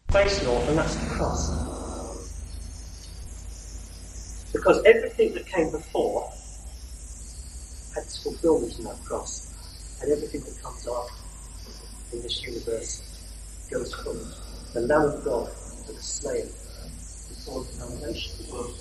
face north, and that's the cross. Because everything that came before had its fulfillment in that cross, and everything that comes after in this universe goes forward. The Lamb of God that was slain before the foundation of the world.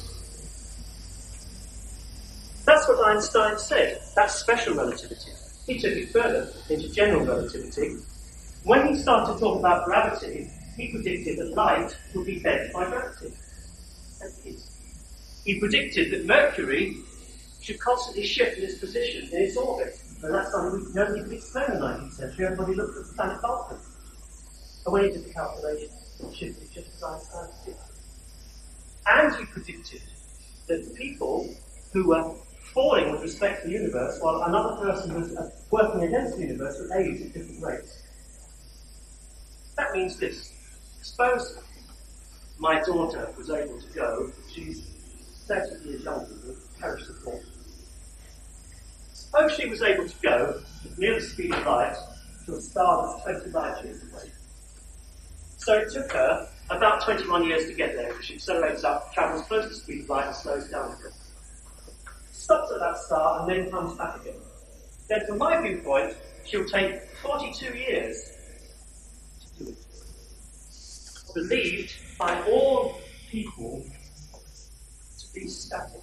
That's what Einstein said. That's special relativity. He took it further into general relativity. When he started talking about gravity, he predicted that light would be bent by gravity. And it is. He predicted that Mercury should constantly shift in its position, in its orbit. And that's something nobody could explain in the 19th century. Everybody looked at the planet Vulcan. And when he did the calculation, it shifted just as Einstein predicted. And he predicted that the people who were falling with respect to the universe, while another person was working against the universe, would age at different rates. That means this. Suppose my daughter was able to go, she's 30 years younger than Parish support. Suppose she was able to go near the speed of light to a star that's 20 light years away. So it took her about 21 years to get there, because she accelerates up, travels close to the speed of light and slows down again. Stops at that star and then comes back again. Then from my viewpoint, she'll take 42 years to do it. Believed by all people to be static.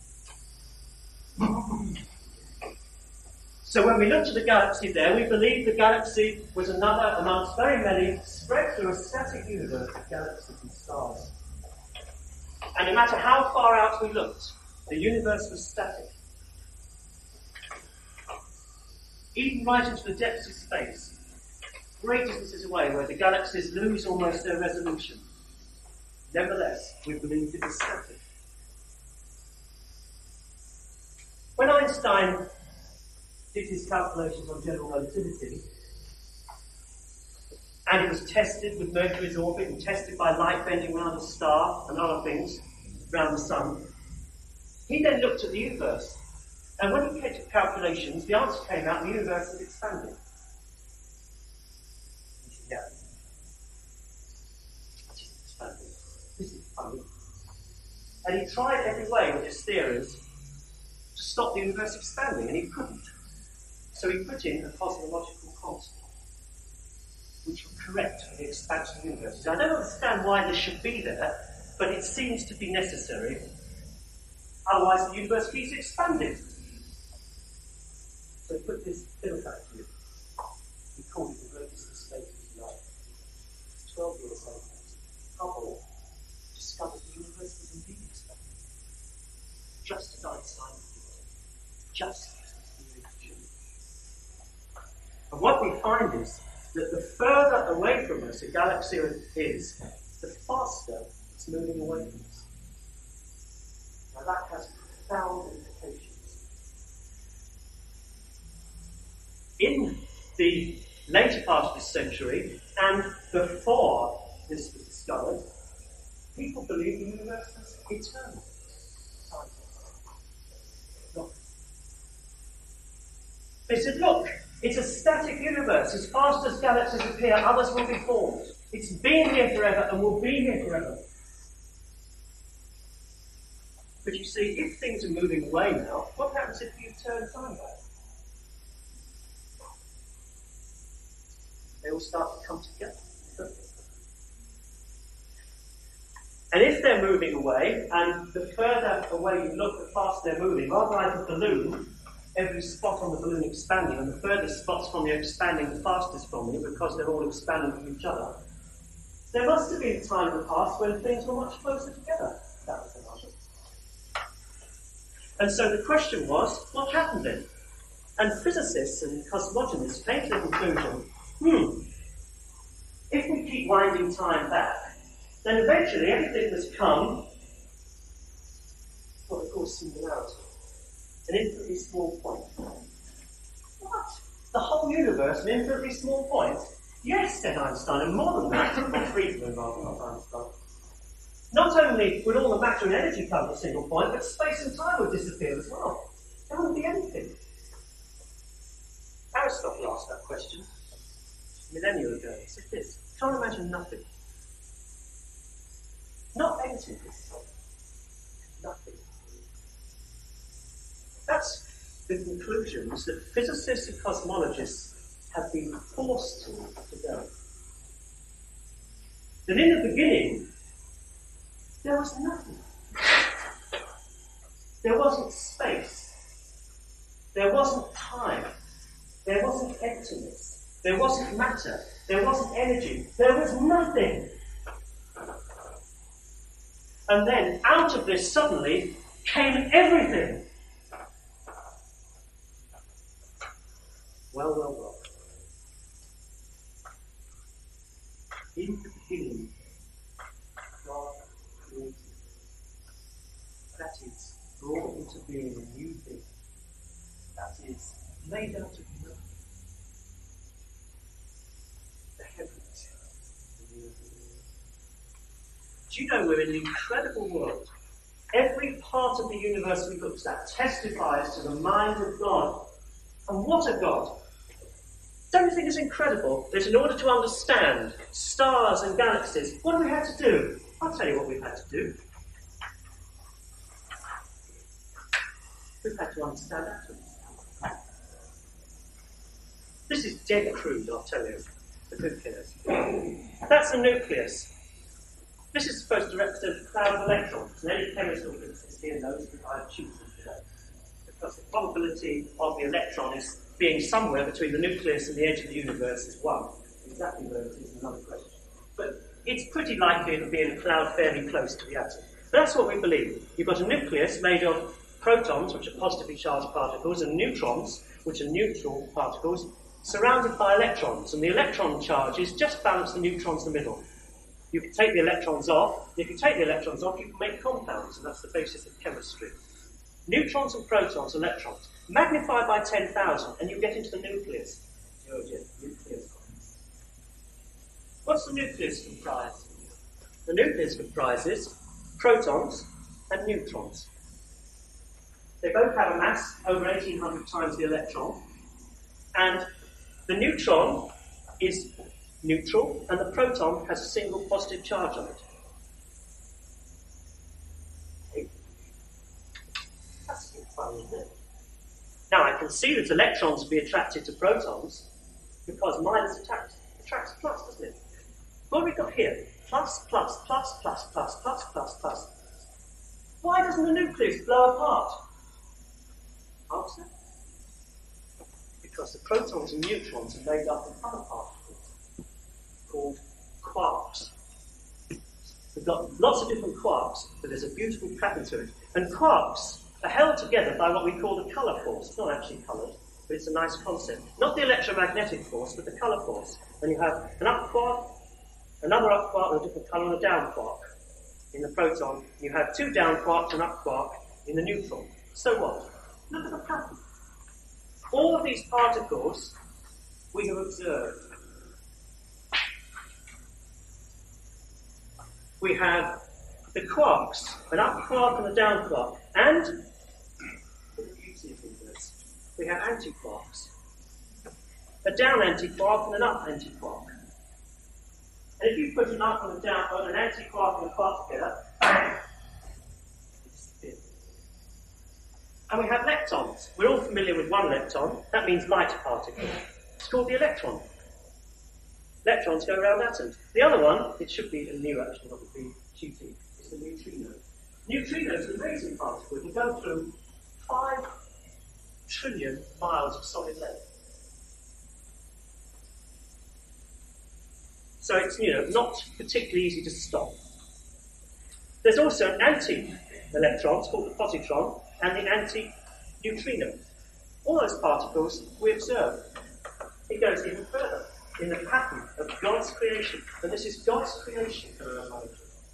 So when we looked at the galaxy there, we believed the galaxy was another amongst very many spread through a static universe of galaxies and stars. And no matter how far out we looked, the universe was static. Even right into the depths of space, great distances away where the galaxies lose almost their resolution. Nevertheless, we believed it was static. When Einstein did his calculations on general relativity, and it was tested with Mercury's orbit and tested by light bending around a star and other things around the sun, he then looked at the universe. And when he came to calculations, the answer came out, the universe is expanding. He said, yeah. It is expanding. This is funny. And he tried every way with his theories to stop the universe expanding, and he couldn't. So he put in a cosmological constant, which will correct for the expansion of the universe. I don't understand why this should be there, but it seems to be necessary. Otherwise the universe keeps expanding. So he put this little factor in. He called it the greatest mistake of his life. 12 years later, Hubble discovered the universe was indeed expanding. Just as Einstein predicted. Just as the theory showed. And what we find is that the further away from us a galaxy is, the faster it's moving away from us. Now that has profound implications. In the later part of this century, and before this was discovered, people believed the universe was eternal. They said, look, it's a static universe. As fast as galaxies appear, others will be formed. It's been here forever and will be here forever. But you see, if things are moving away now, what happens if you turn time back? They all start to come together, don't they? And if they're moving away, and the further away you look, the faster they're moving, rather like a balloon, every spot on the balloon expanding, and the furthest spots from you expanding the fastest from you, because they're all expanding from each other. There must have been a time in the past when things were much closer together. That was the logic. And so the question was, what happened then? And physicists and cosmologists came to the conclusion, if we keep winding time back, then eventually everything has come what they call singularity. An infinitely small point. What? The whole universe, an infinitely small point? Yes, said Einstein, and more than that, or Friedman rather, not Einstein. Not only would all the matter and energy come to a single point, but space and time would disappear as well. There wouldn't be anything. Aristotle asked that question a millennia ago. He said this, can't imagine nothing. emptiness. Nothing. That's the conclusions that physicists and cosmologists have been forced to go. That in the beginning, there was nothing. There wasn't space. There wasn't time. There wasn't emptiness. There wasn't matter. There wasn't energy. There was nothing. And then out of this suddenly came everything. Well. In the beginning, God created. That is, brought into being a new thing. That is, made out of nothing. The heavens and the earth. Do you know we're in an incredible world? Every part of the universe we look at testifies to the mind of God. And what a God! Don't you think it's incredible that in order to understand stars and galaxies, what do we have to do? I'll tell you what we've had to do. We've had to understand atoms. This is dead crude, I'll tell you. The nucleus. That's the nucleus. This is supposed to represent a cloud of electrons. And any chemist or physicist here knows that I have chosen today. Because the probability of the electron is being somewhere between the nucleus and the edge of the universe is 1. Exactly where it is another question. But it's pretty likely it'll be in a cloud fairly close to the atom. But that's what we believe. You've got a nucleus made of protons, which are positively charged particles, and neutrons, which are neutral particles, surrounded by electrons. And the electron charges just balance the neutrons in the middle. You can take the electrons off. If you take the electrons off, you can make compounds, and that's the basis of chemistry. Neutrons and protons, electrons. Magnify by 10,000 and you get into the nucleus. What's the nucleus comprise? The nucleus comprises protons and neutrons. They both have a mass over 1,800 times the electron. And the neutron is neutral and the proton has a single positive charge on it. That's fun, isn't it? Now, I can see that electrons will be attracted to protons because minus attracts plus, doesn't it? What have we got here? Plus. Why doesn't the nucleus blow apart? Answer? Because the protons and neutrons are made up of other particles called quarks. We've got lots of different quarks, but there's a beautiful pattern to it. And quarks are held together by what we call the colour force. It's not actually coloured, but it's a nice concept. Not the electromagnetic force, but the colour force. And you have an up quark, another up quark with a different colour, and a down quark. In the proton, you have 2 down quarks and up quark in the neutron. So what? Look at the pattern. All of these particles we have observed. We have the quarks, an up quark and a down quark, and we have antiquarks. A down antiquark and an up antiquark. And if you put an up and a down, or an antiquark and a quark together, and we have leptons. We're all familiar with one lepton. That means light particle. It's called the electron. Electrons go around atoms. The other one, it should be a new actually, not would be cheating. It's the neutrino. Neutrino is an amazing particle. It can go through 5 trillion miles of solid length. So it's not particularly easy to stop. There's also an anti-electron, it's called the positron, and the anti-neutrino. All those particles we observe. It goes even further in the pattern of God's creation. And this is God's creation for our knowledge.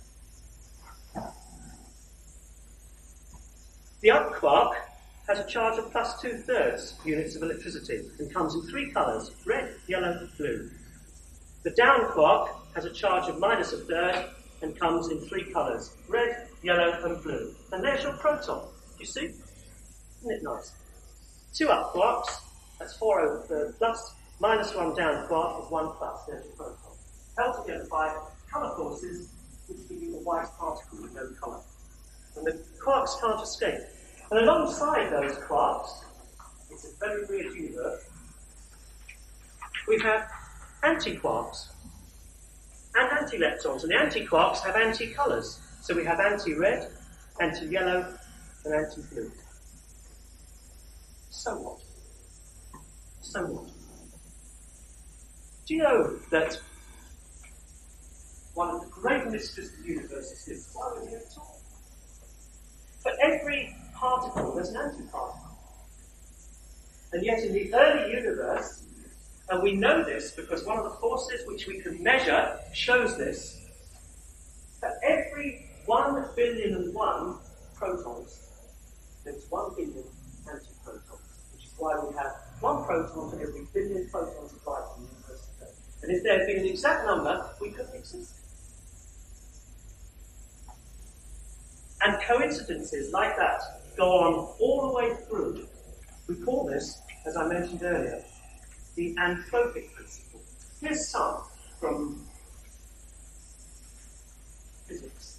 The up quark has a charge of plus 2/3 units of electricity and comes in 3 colours, red, yellow, and blue. The down quark has a charge of minus 1/3 and comes in 3 colours, red, yellow, and blue. And there's your proton. Do you see? Isn't it nice? 2 up quarks, that's 4/3 plus, minus 1 down quark is 1 plus, there's your proton. Held together by colour forces, which give you a white particle. Quarks can't escape. And alongside those quarks, it's a very weird universe, we have antiquarks and anti-leptons. And the antiquarks have anti-colours. So we have anti-red, anti-yellow, and anti-blue. So what? So what? Do you know that one of the great mysteries of the universe is this? Why are we here at all? For every particle, there's an antiparticle. And yet in the early universe, and we know this because one of the forces which we can measure shows this, for every 1,000,000,001 protons, there's 1,000,000,000 antiprotons, which is why we have 1 proton for every 1,000,000,000 protons of light in the universe today. And if there had been an exact number, we couldn't exist. And coincidences like that go on all the way through. We call this, as I mentioned earlier, the anthropic principle. Here's some from physics.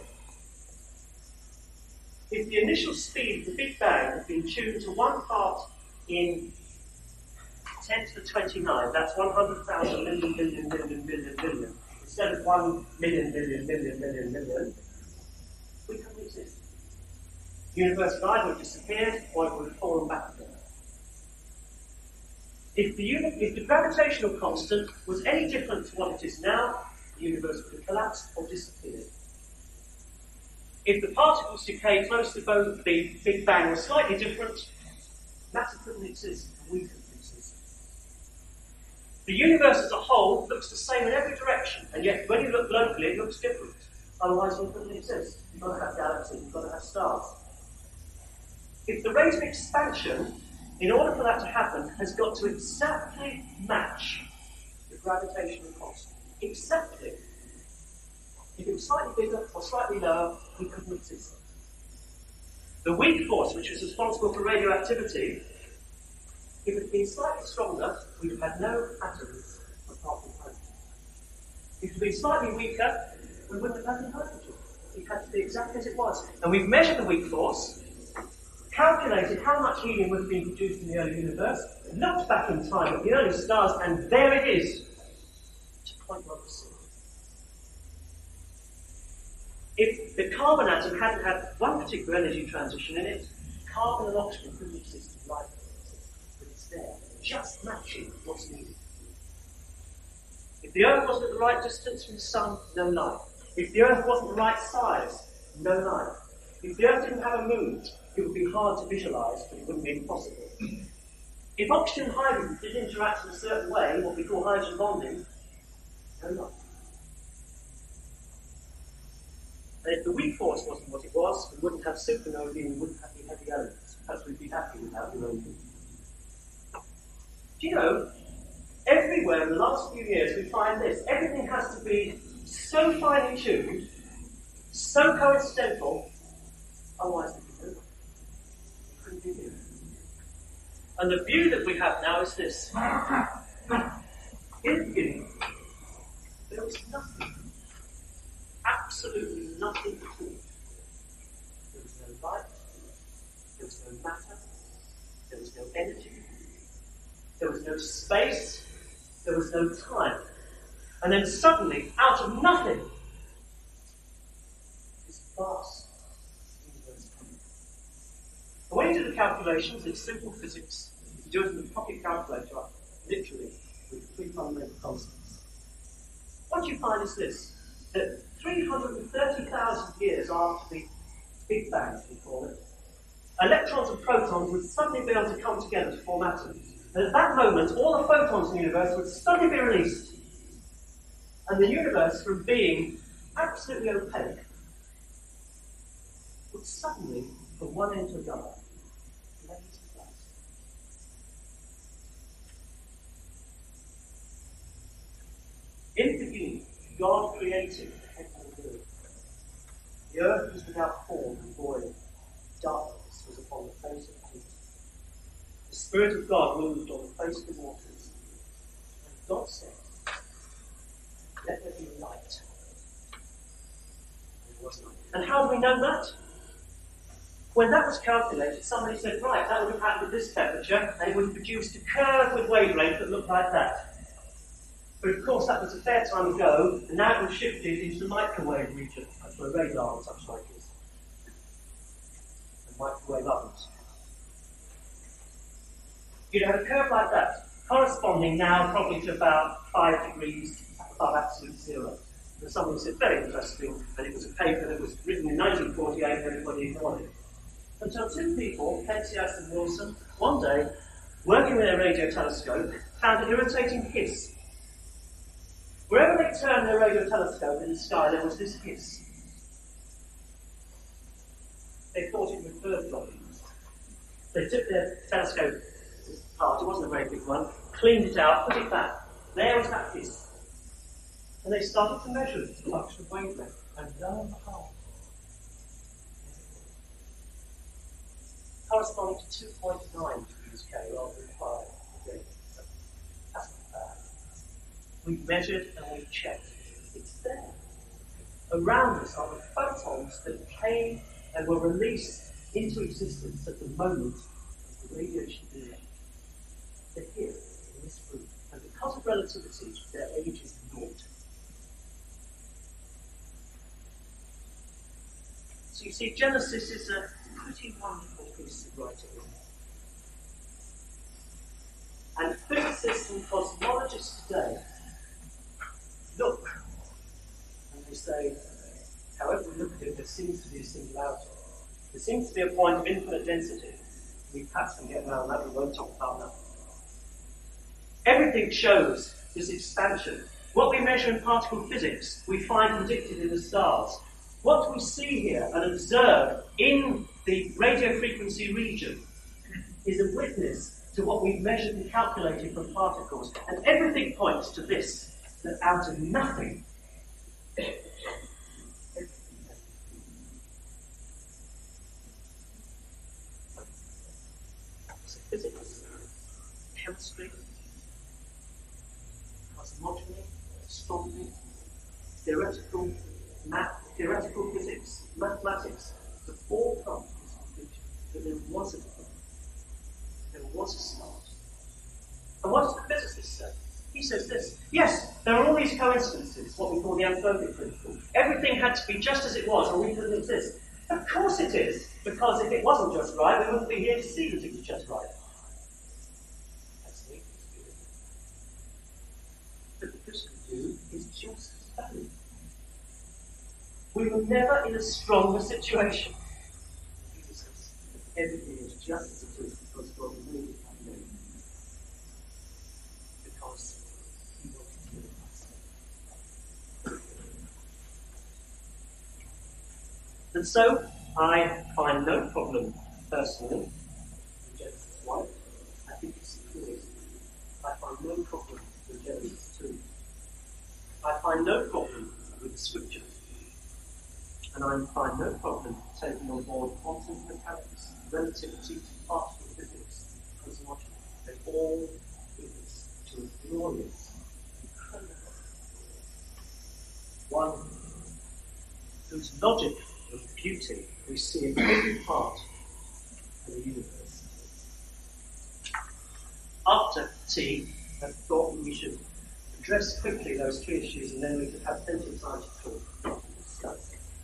If the initial speed of the Big Bang had been tuned to 1 part in 10 to the 29, that's 100,000 million, billion, billion, billion, billion, instead of 1 million, billion, billion, billion, billion, we couldn't exist. The universe would either have disappeared or it would have fallen back again. If the gravitational constant was any different to what it is now, the universe would have collapsed or disappeared. If the particles decay close to both the Big Bang were slightly different, matter couldn't exist, and we couldn't exist. The universe as a whole looks the same in every direction, and yet when you look locally, it looks different. Otherwise, it couldn't exist. You've got to have galaxies, you've got to have stars. If the rate of expansion, in order for that to happen, has got to exactly match the gravitational constant. Exactly. If it was slightly bigger or slightly lower, we couldn't exist. The weak force, which was responsible for radioactivity, if it had been slightly stronger, we'd have had no atoms apart from hydrogen. If it had been slightly weaker, we wouldn't have had any hydrogen. It had to be exactly as it was. And we've measured the weak force, calculated how much helium would have been produced in the early universe, looked back in time at the early stars, and there it is, to 0.1%. If the carbon atom hadn't had one particular energy transition in it, carbon and oxygen couldn't exist in life. But it's there, just matching what's needed. If the Earth wasn't at the right distance from the Sun, no life. If the Earth wasn't the right size, no life. If the Earth didn't have a moon, it would be hard to visualise, but it wouldn't be impossible. If oxygen and hydrogen did interact in a certain way, what we call hydrogen bonding, no life. And if the weak force wasn't what it was, we wouldn't have supernovae and we wouldn't have the heavy elements. Perhaps we'd be happy without uranium. Do you know, everywhere in the last few years we find this. Everything has to be so finely tuned, so coincidental, otherwise we couldn't do it. We couldn't be here. And the view that we have now is this. In the beginning, there was nothing. Absolutely nothing at all. There was no light, there was no matter, there was no energy, there was no space, there was no time. And then suddenly, out of nothing, this vast universe came. And when you do the calculations, it's simple physics. You do it in the pocket calculator, literally, with 3 fundamental constants. What you find is this, that 330,000 years after the Big Bang, as we call it, electrons and protons would suddenly be able to come together to form atoms. And at that moment, all the photons in the universe would suddenly be released. And the universe, from being absolutely opaque, would suddenly, from one end to the other, blaze into place. In the beginning, God created heaven and earth. The earth was without form and void. Darkness was upon the face of the deep. The Spirit of God moved on the face of the waters. And God said, "Let there be light." And there was light. And how do we know that? When that was calculated, somebody said, right, that would have happened at this temperature, and it would have produced a curve with wavelength that looked like that. But of course, that was a fair time ago, and now it was shifted into the microwave region. That's where radar and such like is. And microwave ovens. You'd have a curve like that, corresponding now probably to about 5 degrees above absolute zero. And somebody said, very interesting, and it was a paper that was written in 1948, and everybody ignored it. Until two people, Penzias and Wilson, one day, working with their radio telescope, found an irritating hiss. Wherever they turned their radio telescope in the sky, there was this hiss. They thought it was bird droppings. They took their telescope apart, it wasn't a very big one, cleaned it out, put it back. There was that hiss. And they started to measure the flux of wavelength, and lo and behold, corresponding to 2.9 degrees K rather than 5. Okay. That's not bad. We've measured and we've checked. It's there. Around us are the photons that came and were released into existence at the moment of the radiation delay. They're here in this room. And because of relativity, their age is naught. So you see, Genesis is a pretty wonderful piece of writing. And physicists and cosmologists today look and they say, however we look at it, there seems to be a singularity. There seems to be a point of infinite density. We perhaps can get around that, we won't talk about that. Everything shows this expansion. What we measure in particle physics, we find predicted in the stars. What we see here and observe in the radio frequency region is a witness to what we've measured and calculated from particles. And everything points to this, that out of nothing, so physics, chemistry, cosmogony, astronomy, theoretical physics, mathematics, have all come to this conclusion that there was a God, there was a start. And what does the physicist say? He says this: yes, there are all these coincidences, what we call the amphobic principle. Everything had to be just as it was, or we couldn't exist. Of course it is, because if it wasn't just right, we wouldn't be here to see that it was just right. That's the experience. But the Christian view is just as valid. We were never in a stronger situation. Jesus says everything is just as it is because God made it that way. Because He wanted to give us. And so, I find no problem, personally, in Genesis 1. I think it's secure. I find no problem with Genesis 2. I find no problem with the Scriptures. And I find no problem taking on board quantum mechanics, relativity, particle physics, cosmology. They all lead us to a glorious, incredible one whose logic and beauty we see in every part of the universe. After tea, I thought we should address quickly those three issues, and then we could have plenty of time to talk and discuss.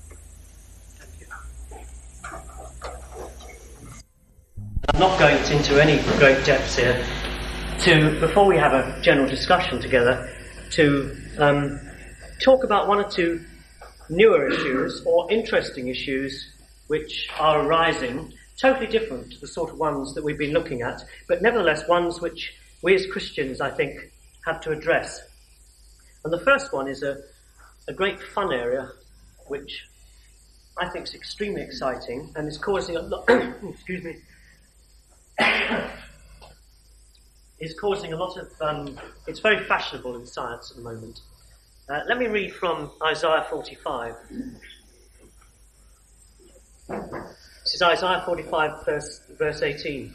I'm not going into any great depths here before we have a general discussion together, to talk about one or two newer issues or interesting issues which are arising, totally different to the sort of ones that we've been looking at, but nevertheless ones which we as Christians, I think, have to address. And the first one is a great fun area which I think is extremely exciting and is causing a lot excuse me is causing a lot of it's very fashionable in science at the moment. Let me read from Isaiah 45. This is Isaiah 45 verse 18.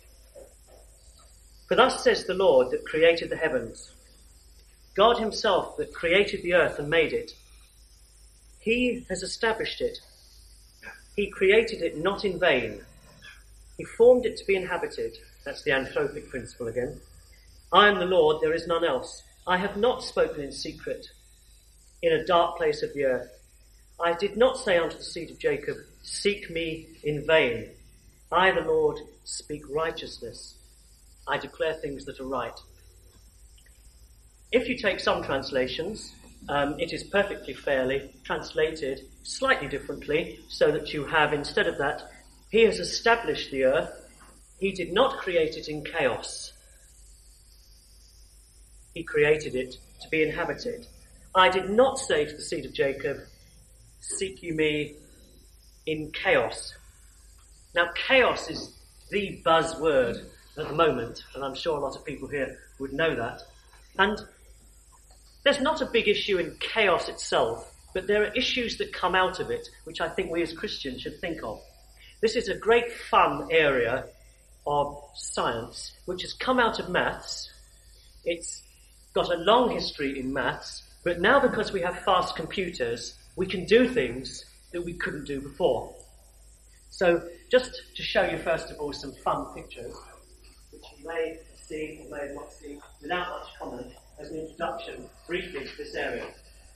For thus says the Lord that created the heavens, God himself that created the earth and made it. He has established it. He created it not in vain. He formed it to be inhabited. That's the anthropic principle again. I am the Lord, there is none else. I have not spoken in secret, in a dark place of the earth. I did not say unto the seed of Jacob, seek me in vain. I, the Lord, speak righteousness. I declare things that are right. If you take some translations, it is perfectly fairly translated slightly differently, so that you have, instead of that, he has established the earth. He did not create it in chaos. He created it to be inhabited. I did not say to the seed of Jacob, seek you me in chaos. Now, chaos is the buzzword at the moment, and I'm sure a lot of people here would know that. And there's not a big issue in chaos itself, but there are issues that come out of it, which I think we as Christians should think of. This is a great fun area of science, which has come out of maths. It's got a long history in maths, but now because we have fast computers, we can do things that we couldn't do before. So, just to show you first of all some fun pictures, which you may have seen or may have not seen, without much comment, as an introduction briefly to this area.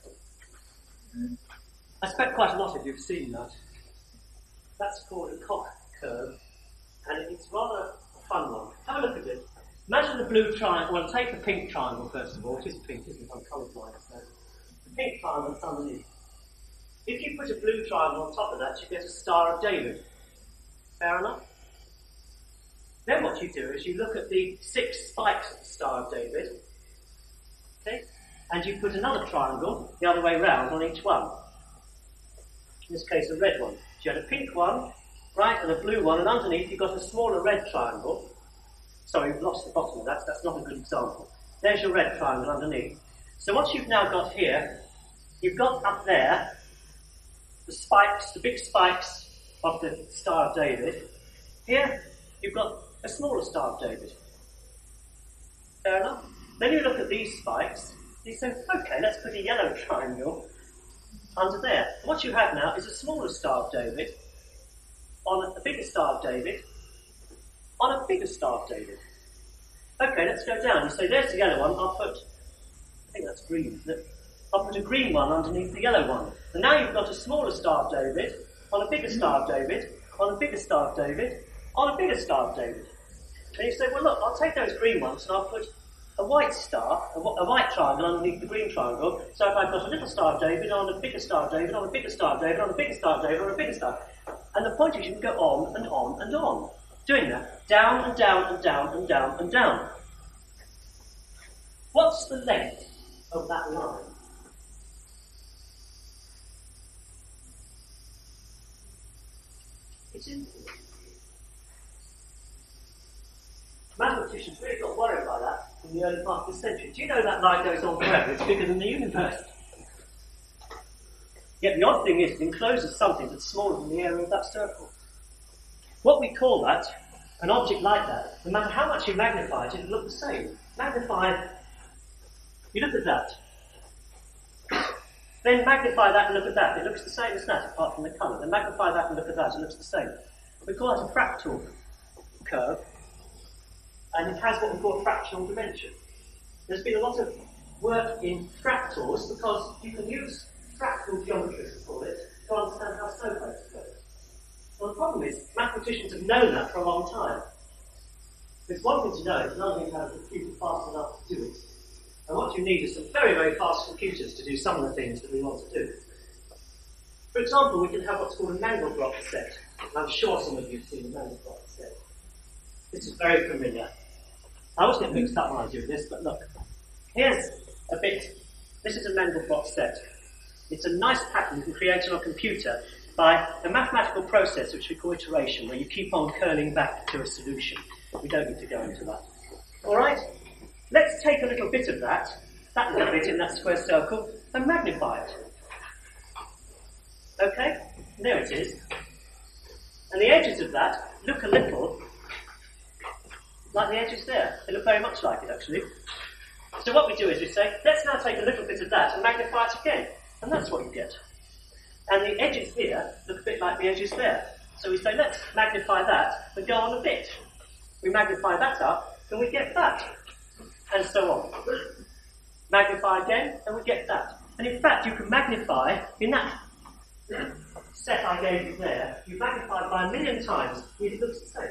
I expect quite a lot of you have seen that. That's called a Koch curve, and it's rather a fun one. Have a look at it. Imagine the blue triangle. Well, take the pink triangle first of all. It is pink, isn't it? I'm colourblind, so the pink triangle that's underneath. If you put a blue triangle on top of that, you get a Star of David. Fair enough? Then what you do is you look at the 6 spikes of the Star of David, okay, and you put another triangle the other way round on each one. In this case, a red one. So you had a pink one, right, and a blue one, and underneath you've got a smaller red triangle. Sorry, we've lost the bottom of that, so that's not a good example. There's your red triangle underneath. So what you've now got here, you've got up there the spikes, the big spikes of the Star of David. Here, you've got a smaller Star of David. Fair enough? Then you look at these spikes, and you say, okay, let's put a yellow triangle under there. And what you have now is a smaller Star of David on a bigger Star of David on a bigger Star of David. Okay, let's go down. You say, there's the yellow one, I think that's green, isn't it? I'll put a green one underneath the yellow one. And now you've got a smaller Star of David, on a bigger Star of David, on a bigger Star of David, on a bigger Star of David. And you say, well look, I'll take those green ones and I'll put a white star, a white triangle underneath the green triangle. So if I've got a little Star of David, on a bigger Star of David, on a bigger Star of David, on a bigger Star of David, on a bigger Star. And the point is you can go on and on and on. Doing that, down and down and down and down and down. What's the length of that line? It's infinite. Mathematicians really got worried by that in the early part of the century. Do you know that line goes on forever? It's bigger than the universe. Yet the odd thing is, it encloses something that's smaller than the area of that circle. What we call that, an object like that, no matter how much you magnify it, it'll look the same. Magnify, you look at that. Then magnify that and look at that. It looks the same as that, apart from the colour. Then magnify that and look at that. It looks the same. We call that a fractal curve, and it has what we call fractional dimension. There's been a lot of work in fractals because you can use fractal geometry, as we call it, to understand how snowflakes go. Well, the problem is, mathematicians have known that for a long time. It's one thing to know, it's another thing to have a computer fast enough to do it. And what you need is some very, very fast computers to do some of the things that we want to do. For example, we can have what's called a Mandelbrot set. I'm sure some of you have seen the Mandelbrot set. This is very familiar. I always get mixed up when I do this, but look. Here's a bit. This is a Mandelbrot set. It's a nice pattern you can create on a computer by a mathematical process which we call iteration, where you keep on curling back to a solution. We don't need to go into that. Alright? Let's take a little bit of that little bit in that square circle, and magnify it. Okay? There it is. And the edges of that look a little like the edges there. They look very much like it, actually. So what we do is we say, let's now take a little bit of that and magnify it again. And that's what you get. And the edges here look a bit like the edges there. So we say, let's magnify that and go on a bit. We magnify that up, and we get that. And so on. Magnify again, and we get that. And in fact, you can magnify in that set I gave you there, you magnify it by 1,000,000 times, and it looks the same.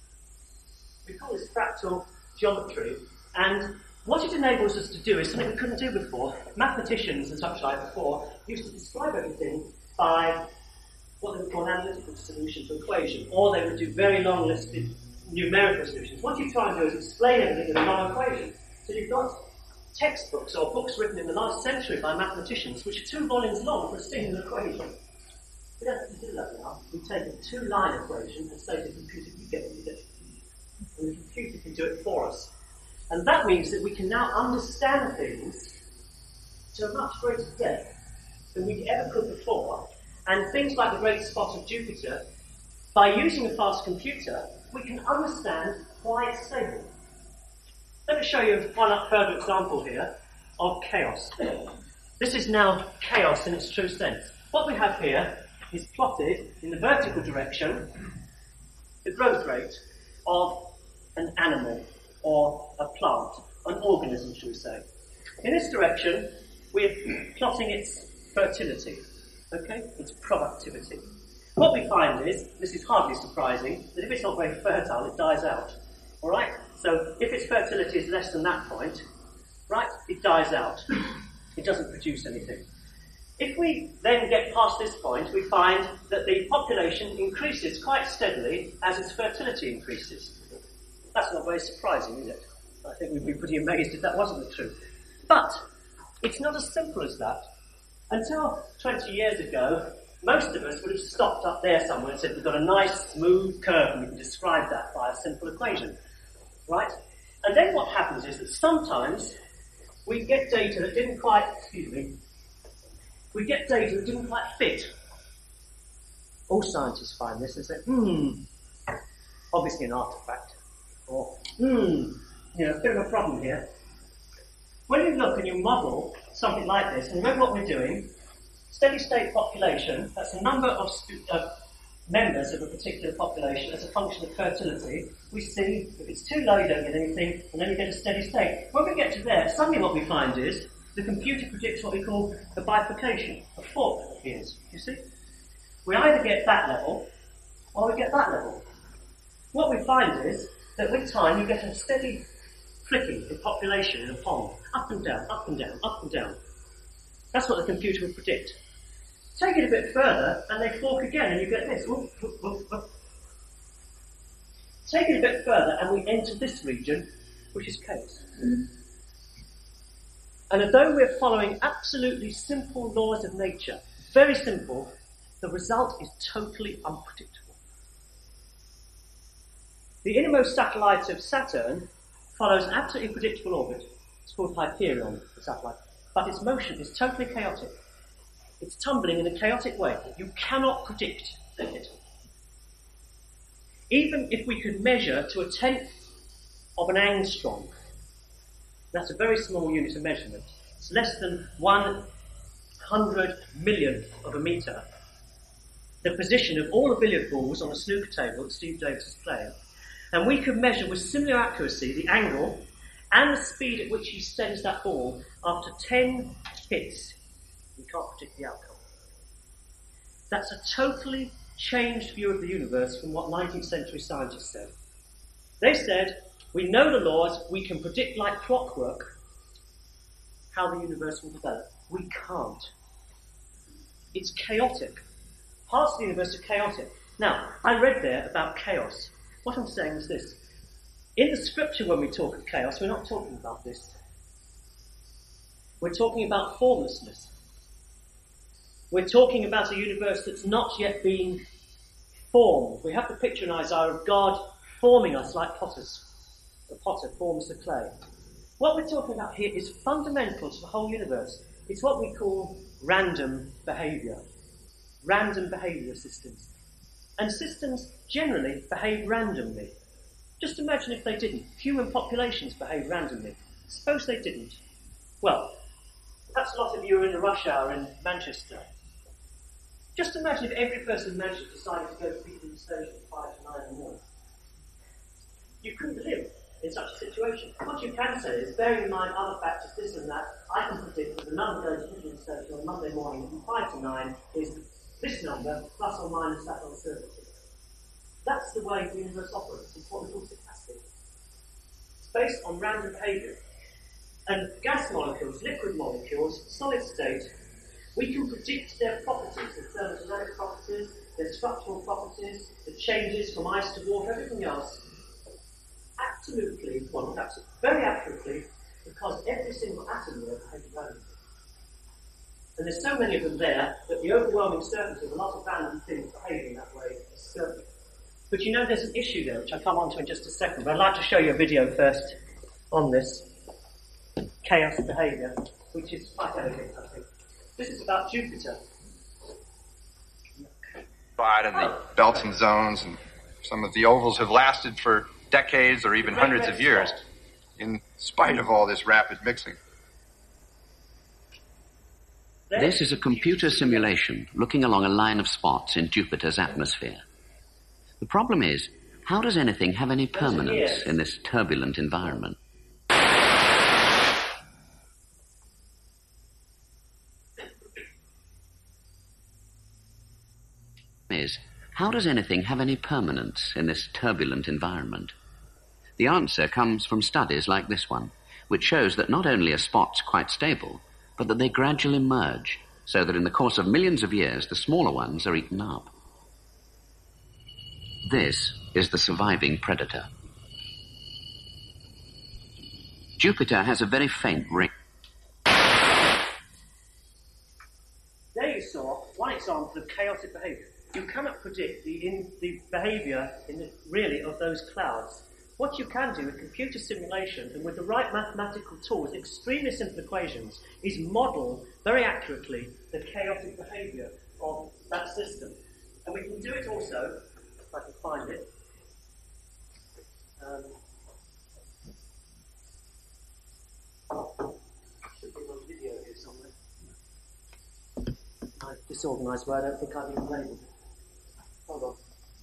We call this fractal geometry, and what it enables us to do is something we couldn't do before. Mathematicians and such like before used to describe everything by what they would call an analytical solution to equation, or they would do very long listed numerical solutions. What you try and do is explain everything in a long equation. So you've got textbooks or books written in the last century by mathematicians which are 2 volumes long for a single equation. We don't have to do that now. We take a 2-line equation and say to the computer, you get what you get. And the computer can do it for us. And that means that we can now understand things to a much greater depth than we ever could before. And things like the great spot of Jupiter, by using a fast computer, we can understand why it's stable. Let me show you one further example here of chaos. This is now chaos in its true sense. What we have here is plotted in the vertical direction the growth rate of an animal or a plant, an organism, shall we say. In this direction, we're plotting its fertility, okay, its productivity. What we find is, this is hardly surprising, that if it's not very fertile, it dies out. All right? So if its fertility is less than that point, right, it dies out. It doesn't produce anything. If we then get past this point, we find that the population increases quite steadily as its fertility increases. That's not very surprising, is it? I think we'd be pretty amazed if that wasn't the truth. But it's not as simple as that. Until 20 years ago, most of us would have stopped up there somewhere and said, we've got a nice smooth curve and we can describe that by a simple equation. Right? And then what happens is that sometimes we get data that didn't quite, we get data that didn't quite fit. All scientists find this and say, obviously an artifact. Or, a bit of a problem here. When you look and you model something like this, and remember what we're doing, steady state population, that's the number of members of a particular population as a function of fertility. We see if it's too low, you don't get anything, and then you get a steady state. When we get to there, suddenly what we find is the computer predicts what we call a bifurcation, a fork appears. You see? We either get that level, or we get that level. What we find is that with time you get a steady flicking in population in a pond, up and down, up and down, up and down. That's what the computer would predict. Take it a bit further, and they fork again, and you get this. Whoop, whoop, whoop, whoop. Take it a bit further, and we enter this region, which is chaos. And although we're following absolutely simple laws of nature, very simple, the result is totally unpredictable. The innermost satellite of Saturn follows an absolutely predictable orbit. It's called Hyperion, the satellite. But its motion is totally chaotic. It's tumbling in a chaotic way. You cannot predict it. Even if we could measure to 1/10 of an angstrom, that's a very small unit of measurement. It's less than 100 millionth of a metre. The position of all the billiard balls on a snooker table that Steve Davis is playing. And we could measure with similar accuracy the angle and the speed at which he sends that ball after 10 hits. We can't predict the outcome. That's a totally changed view of the universe from what 19th century scientists said. They said, we know the laws, we can predict like clockwork how the universe will develop. We can't. It's chaotic. Parts of the universe are chaotic. Now, I read there about chaos. What I'm saying is this. In the scripture, when we talk of chaos, we're not talking about this. We're talking about formlessness. We're talking about a universe that's not yet been formed. We have the picture in Isaiah of God forming us like potters. The potter forms the clay. What we're talking about here is fundamental to the whole universe. It's what we call random behaviour. Random behaviour systems. And systems generally behave randomly. Just imagine if they didn't. Human populations behave randomly. Suppose they didn't. Well, perhaps a lot of you are in the rush hour in Manchester. Just imagine if every person mentioned decided to go to Piccadilly Station at 5 to 9 in the morning. You couldn't live in such a situation. What you can say is, bearing in mind other factors, this and that, I can predict that the number going to Piccadilly Station on Monday morning from 5 to 9 is this number, plus or minus that uncertainty. That's the way the universe operates. It's what we call stochastic. It's based on random behaviour. And gas molecules, liquid molecules, solid state, we can predict their properties, their thermodynamic properties, their structural properties, the changes from ice to water, everything else, absolutely, well, not absolutely, very accurately, because every single atom there behaves randomly. And there's so many of them there that the overwhelming certainty of a lot of random things behaving that way is certain. But you know there's an issue there, which I'll come on to in just a second, but I'd like to show you a video first on this chaos behaviour, which is quite elegant, I think. This is about Jupiter. And the belts and zones, and some of the ovals have lasted for decades or even hundreds of years, in spite of all this rapid mixing. This is a computer simulation looking along a line of spots in Jupiter's atmosphere. The problem is, how does anything have any permanence in this turbulent environment? How does anything have any permanence in this turbulent environment? The answer comes from studies like this one, which shows that not only are spots quite stable, but that they gradually merge, so that in the course of millions of years, the smaller ones are eaten up. This is the surviving predator. Jupiter has a very faint ring. There you saw one example of chaotic behaviour. You cannot predict the behaviour really of those clouds. What you can do with computer simulation and with the right mathematical tools, extremely simple equations, is model very accurately the chaotic behaviour of that system. And we can do it also, if I can find it, should be on video here somewhere. I've disorganised where I don't think I've even labelled it. Hold on.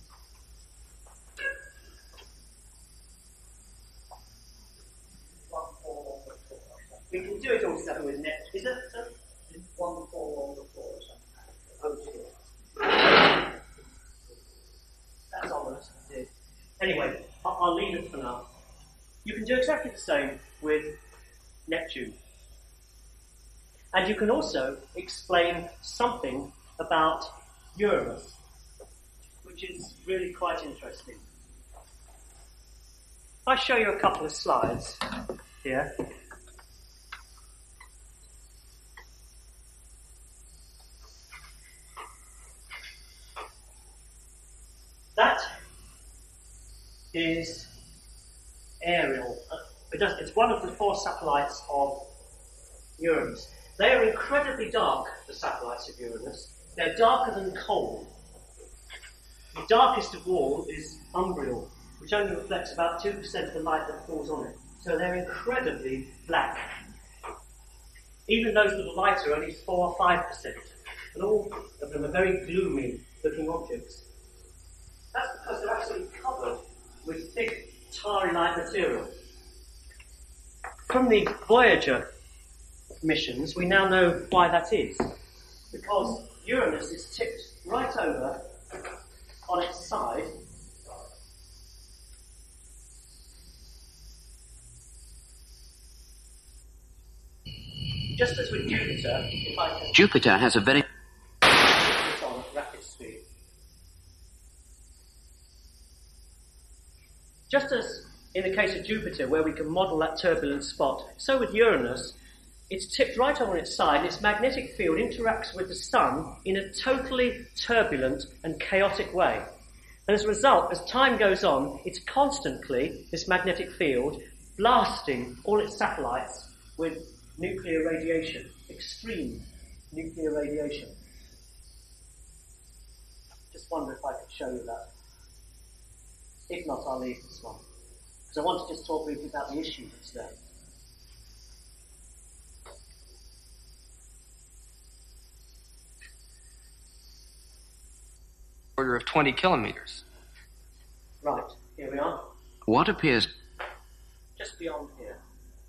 We can do it also with net. Is that so? 1 4 on the floor or something. Oh, dear. That's ominous. Anyway, I'll leave it for now. You can do exactly the same with Neptune. And you can also explain something about Uranus, which is really quite interesting. I'll show you a couple of slides here. That is Ariel. It's one of the 4 satellites of Uranus. They are incredibly dark, the satellites of Uranus. They're darker than coal. The darkest of all is Umbriel, which only reflects about 2% of the light that falls on it. So they're incredibly black. Even those that are lighter are only 4 or 5%. And all of them are very gloomy looking objects. That's because they're actually covered with thick, tarry-like material. From the Voyager missions, we now know why that is. Because Uranus is tipped right over on its side. Just as with Jupiter, if I can... Jupiter has a very... It's on at rapid speed. Just as in the case of Jupiter, where we can model that turbulent spot, so with Uranus, it's tipped right over on its side, and its magnetic field interacts with the Sun in a totally turbulent and chaotic way. And as a result, as time goes on, it's constantly, this magnetic field, blasting all its satellites with nuclear radiation, extreme nuclear radiation. Just wonder if I could show you that. If not, I'll leave this one. Because I want to just talk briefly about the issue that's there. order of 20 kilometers. Right, here we are. What appears... Just beyond here.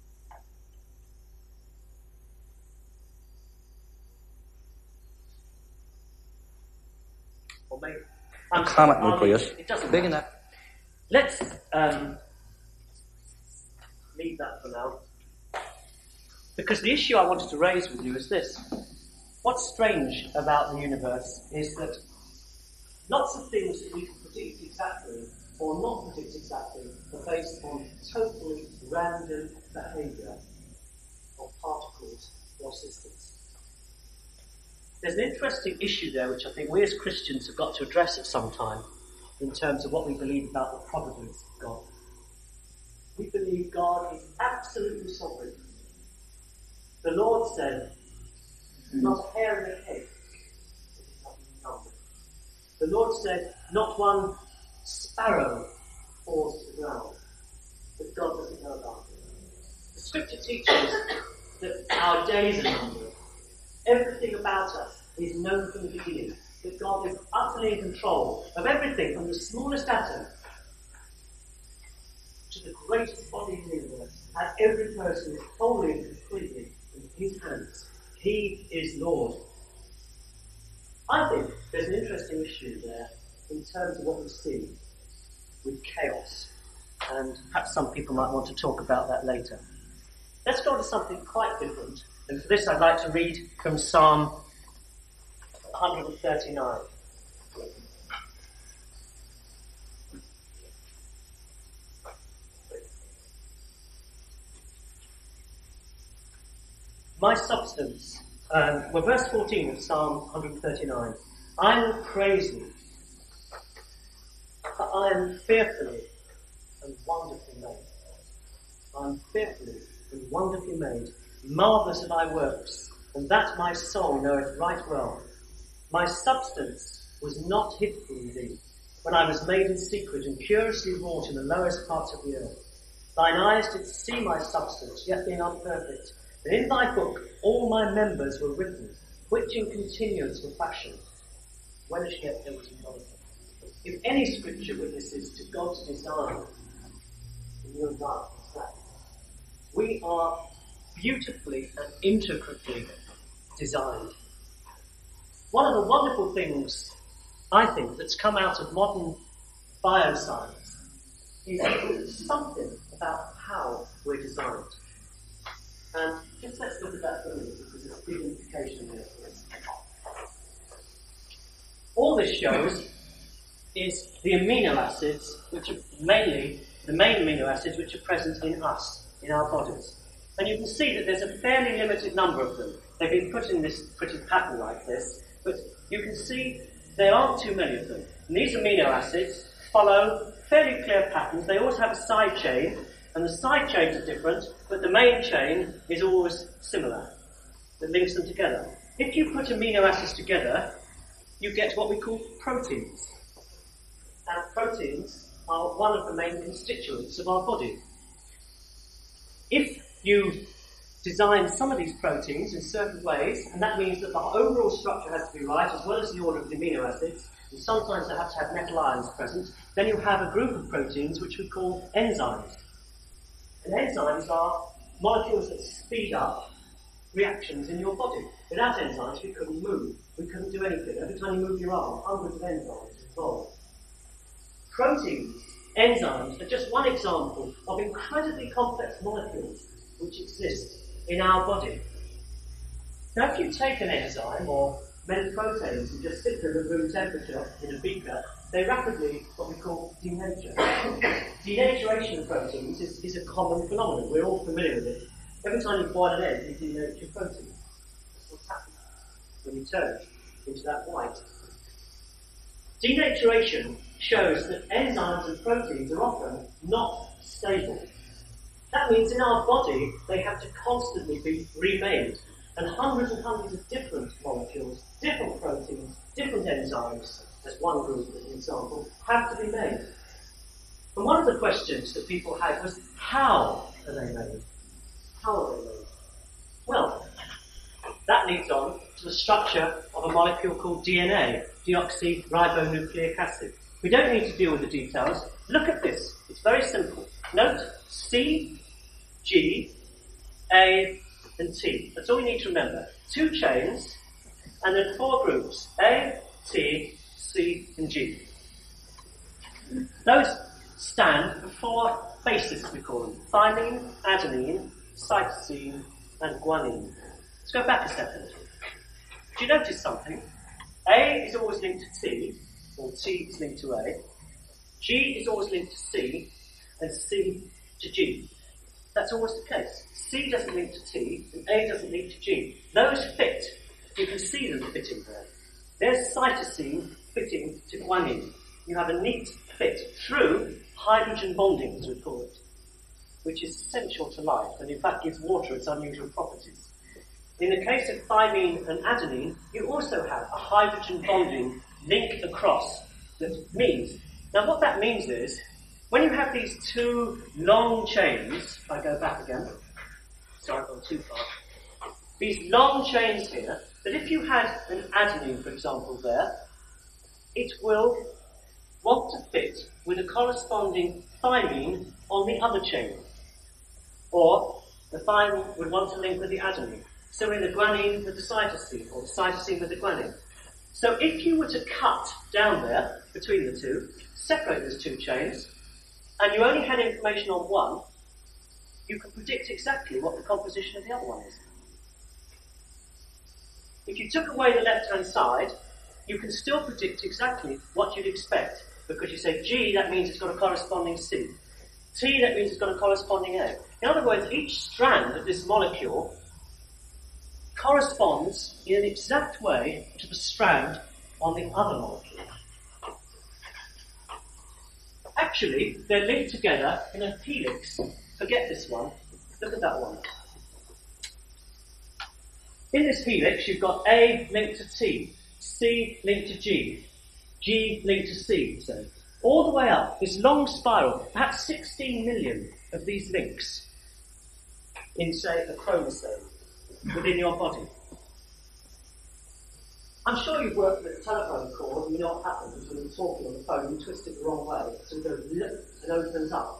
Or maybe... Comet nucleus. It doesn't Big matter. enough. Let's leave that for now. Because the issue I wanted to raise with you is this. What's strange about the universe is that lots of things that we can predict exactly or not predict exactly are based on totally random behaviour of particles or systems. There's an interesting issue there which I think we as Christians have got to address at some time in terms of what we believe about the providence of God. We believe God is absolutely sovereign. The Lord said, not a hair in the head is not numbered. The Lord said, not one sparrow falls to the ground that God doesn't know about. The Scripture teaches that our days are numbered. Everything about us is known from the beginning. That God is utterly in control of everything from the smallest atom to the greatest body in the universe. And every person is wholly and completely in His hands. He is Lord. I think there's an interesting issue there in terms of what we see with chaos. And perhaps some people might want to talk about that later. Let's go on to something quite different. And for this I'd like to read from Psalm 139. My substance, verse 14 of Psalm 139. I will praise you, for I am fearfully and wonderfully made. I am fearfully and wonderfully made. Marvellous are thy works, and that my soul knoweth right well. My substance was not hid from thee, when I was made in secret and curiously wrought in the lowest parts of the earth. Thine eyes did see my substance, yet being unperfect. And in thy book all my members were written, which in continuance were fashioned, when as yet there was none. If any scripture witnesses to God's design, in you and I, that we are beautifully and intricately designed. One of the wonderful things, I think, that's come out of modern bioscience is something about how we're designed. And just let's look at that for a minute, because there's a big implication there for us. All this shows is the amino acids, which are mainly the main amino acids which are present in us, in our bodies. And you can see that there's a fairly limited number of them. They've been put in this pretty pattern like this, but you can see there aren't too many of them. And these amino acids follow fairly clear patterns. They always have a side chain, and the side chains are different, but the main chain is always similar, that links them together. If you put amino acids together, you get what we call proteins. And proteins are one of the main constituents of our body. If you design some of these proteins in certain ways, and that means that the overall structure has to be right, as well as the order of the amino acids, and sometimes they have to have metal ions present, then you have a group of proteins which we call enzymes. And enzymes are molecules that speed up reactions in your body. Without enzymes, we couldn't move. We couldn't do anything. Every time you move your arm, hundreds of enzymes involved. Proteins, enzymes, are just one example of incredibly complex molecules which exist in our body. Now, if you take an enzyme or many proteins and just sit them at room temperature in a beaker, they rapidly, what we call, denature. Denaturation of proteins is a common phenomenon. We're all familiar with it. Every time you boil an egg, you denature protein. That's what's happening when you turn it into that white. Denaturation shows that enzymes and proteins are often not stable. That means in our body, they have to constantly be remade. And hundreds of different molecules, different proteins, different enzymes, as one group as an example, have to be made. And one of the questions that people had was, how are they made? How are they made? Well, That leads on to the structure of a molecule called DNA, deoxyribonucleic acid. We don't need to deal with the details. Look at this. It's very simple. Note C, G, A, and T. That's all you need to remember. 2 chains, and then 4 groups. A, T, C, and G. Those stand for 4 bases, we call them. Thymine, adenine, cytosine, and guanine. Let's go back a second. Do you notice something? A is always linked to T, or T is linked to A. G is always linked to C, and C to G. That's always the case. C doesn't link to T, and A doesn't link to G. Those fit. You can see them fitting there. There's cytosine fitting to guanine. You have a neat fit through hydrogen bonding, as we call it, which is essential to life, and in fact gives water its unusual properties. In the case of thymine and adenine, you also have a hydrogen bonding link across that means, now what that means is, when you have these 2 long chains, if I go back again, sorry I've gone too far, these long chains here, that if you had an adenine, for example, there, it will want to fit with a corresponding thymine on the other chain. Or the thymine would want to link with the adenine. So in the guanine with the cytosine, or the cytosine with the guanine. So if you were to cut down there between the 2, separate those 2 chains, and you only had information on one, you can predict exactly what the composition of the other one is. If you took away the left-hand side, you can still predict exactly what you'd expect, because you say G, that means it's got a corresponding C. T, that means it's got a corresponding A. In other words, each strand of this molecule corresponds in an exact way to the strand on the other molecule. Actually, they're linked together in a helix. Forget this one. Look at that one. In this helix, you've got A linked to T, C linked to G, G linked to C, so all the way up, this long spiral, perhaps 16 million of these links in, say, a chromosome within your body. I'm sure you've worked with a telephone cord and you know what happens when you're talking on the phone, you twist it the wrong way, so it goes and opens up.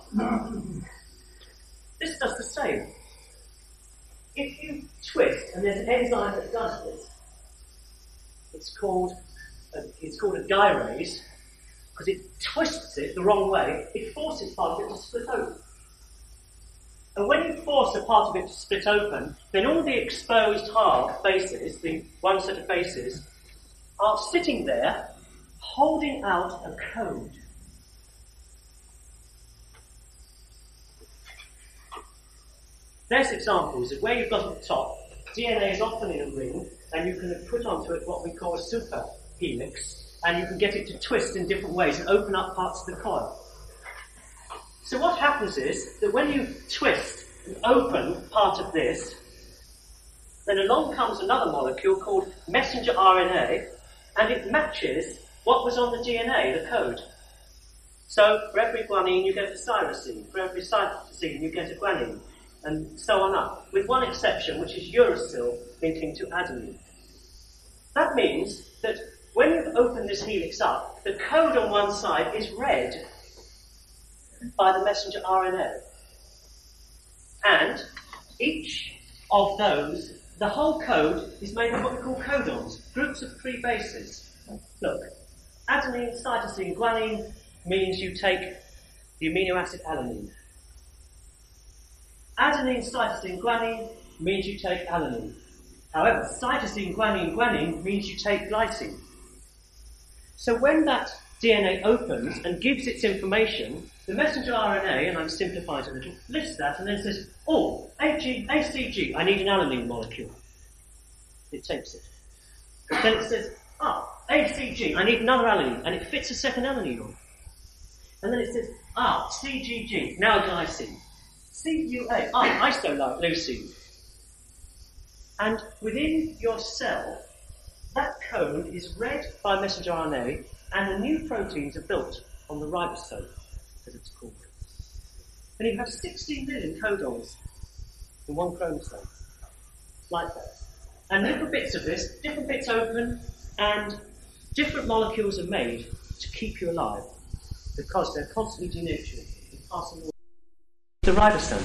This does the same. If you twist, and there's an enzyme that does this, it's called a gyrase, because it twists it the wrong way, it forces part of it to split open. And when you force a part of it to split open, then all the exposed half bases, the one set of bases, are sitting there holding out a code. There's examples of where you've got at the top, DNA is often in a ring, and you can put onto it what we call a super helix, and you can get it to twist in different ways and open up parts of the coil. So what happens is that when you twist and open part of this, then along comes another molecule called messenger RNA, and it matches what was on the DNA, the code. So for every guanine you get a tyrosine, for every cytosine you get a guanine, and so on up, with one exception, which is uracil linking to adenine. That means that when you open this helix up, the code on one side is read by the messenger RNA. And each of those, the whole code is made of what we call codons, groups of 3 bases. Look, adenine, cytosine, guanine means you take the amino acid alanine. Adenine, cytosine, guanine means you take alanine. However, cytosine, guanine, guanine means you take glycine. So when that DNA opens and gives its information, the messenger RNA, and I'm simplifying a little, lifts that and then says, oh, ACG, I need an alanine molecule. It takes it. Then it says, ACG, I need another alanine, and it fits a second alanine on. And then it says, CGG, now glycine. CUA, isoleucine. And within your cell, that code is read by messenger RNA, and the new proteins are built on the ribosome, as it's called. And you have 16 million codons in one chromosome, like that. And little bits of this, different bits open, and different molecules are made to keep you alive because they're constantly denaturing and passing away. The ribosome.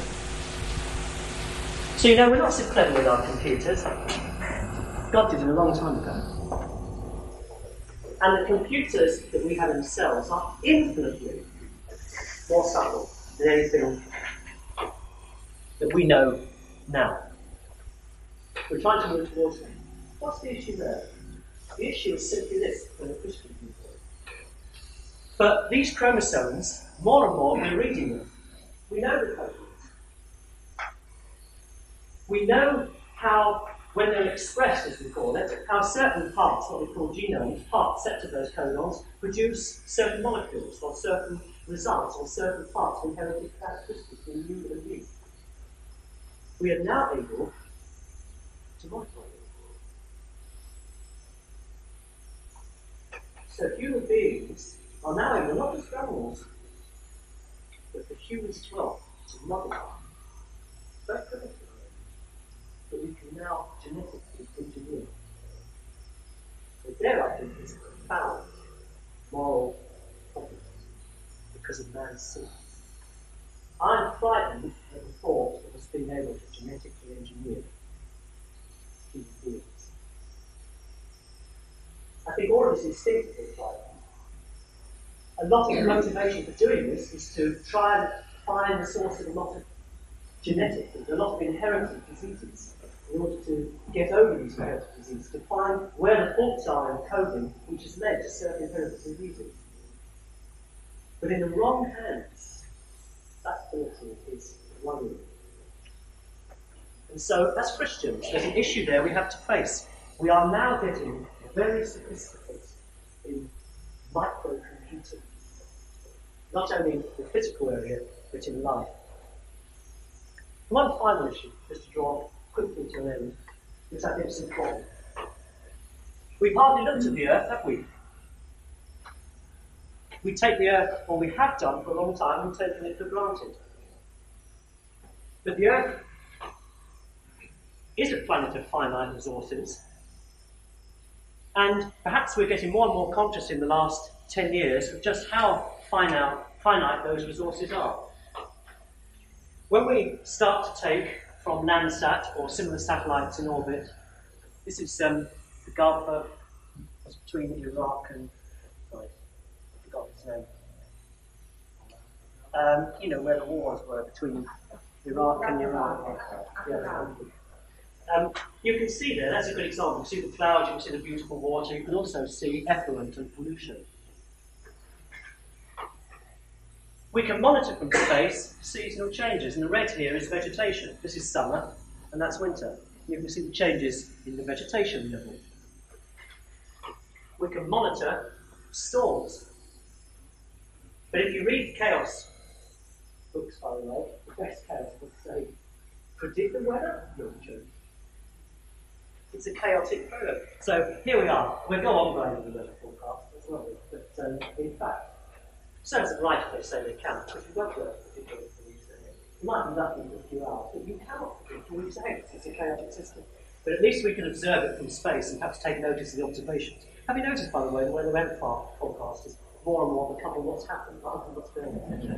So we're not so clever with our computers. God did it a long time ago. And the computers that we have in cells are infinitely more subtle than anything that we know now. We're trying to move towards it. What's the issue there? The issue is simply this, from a Christian viewpoint. But these chromosomes, more and more, we're reading them. We know the proteins. We know how, when they're expressed, as we call it, how certain parts, what we call genomes, parts set of those codons, produce certain molecules, or certain results, or certain parts of inherited characteristics in you and me. We are now able to modify it. So human beings are now able, not just animals, but for humans as well, to modify. Very critical. That we can now genetically engineer. But there, I think, is a profound moral problem because of man's sin. I'm frightened at the thought of us being able to genetically engineer human beings. I think all of us instinctively frightened. A lot of the motivation for doing this is to try and find the source of a lot of genetic, a lot of inherited diseases, in order to get over these inherited diseases, to find where the faults are in coding which has led to certain inherited diseases. But in the wrong hands, that ability is worrying. And so, as Christians, there's an issue there we have to face. We are now getting very sophisticated in microcomputing, not only in the physical area, but in life. One final issue, just to draw quickly to an end, which I think is important. We've hardly looked at the Earth, have we? We take the Earth, or we have done for a long time, and taken it for granted. But the Earth is a planet of finite resources, and perhaps we're getting more and more conscious in the last 10 years of just how finite those resources are. When we start to take from Landsat or similar satellites in orbit, this is the Gulf of, between Iraq and, sorry, I forgot his name. Where the wars were between Iraq and Iran. Yeah. You can see there, that's a good example. You see the clouds, you can see the beautiful water, you can also see effluent and pollution. We can monitor from space seasonal changes, and the red here is vegetation. This is summer, and that's winter. You can see the changes in the vegetation level. We can monitor storms. But if you read Chaos books, by the way, the best Chaos books say, predict the weather? You're joking. It's a chaotic program. So here we are. We'll go on going with the weather forecast, that's not it. But in fact, serves it right if they say they can, because we won't work particularly for these days. It might be nothing for a few hours, but you cannot predict all these eggs. It's a chaotic system. But at least we can observe it from space and perhaps take notice of the observations. Have you noticed, by the way, the way the weather forecast is more and more becoming what's happened rather than what's going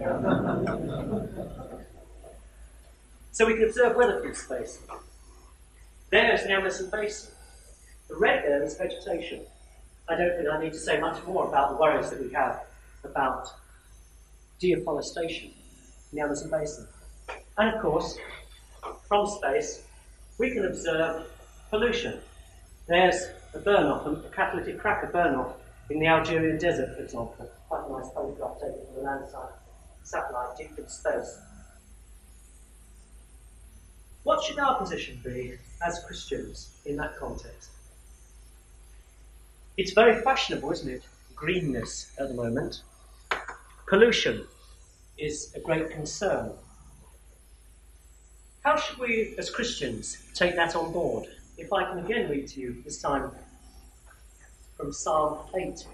on? So we can observe weather from space. There's the Amazon Basin. The red there is vegetation. I don't think I need to say much more about the worries that we have about deforestation in the Amazon Basin. And of course, from space, we can observe pollution. There's a burn-off, a catalytic cracker burn-off in the Algerian desert, for example. Quite a nice photograph taken from the Landsat satellite deep in space. What should our position be as Christians in that context? It's very fashionable, isn't it? Greenness at the moment. Pollution is a great concern. How should we, as Christians, take that on board? If I can again read to you, this time from Psalm 8.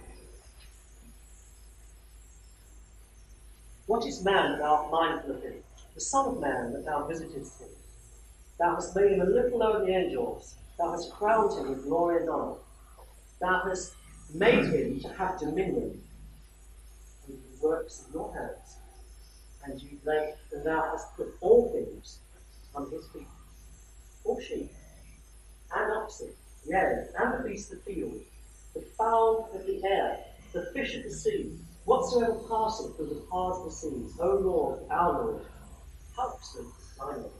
What is man that thou art mindful of him? The Son of Man that thou visitest him? Thou hast made him a little lower than the angels. Thou hast crowned him with glory and honour. Thou hast made him to have dominion over the works of your hands. And thou hast put all things under his feet. All sheep, and oxen, yea, and the beasts of the field, the fowl of the air, the fish of the sea, whatsoever passeth through the paths of the seas. O Lord, our Lord, how excellent is thy name.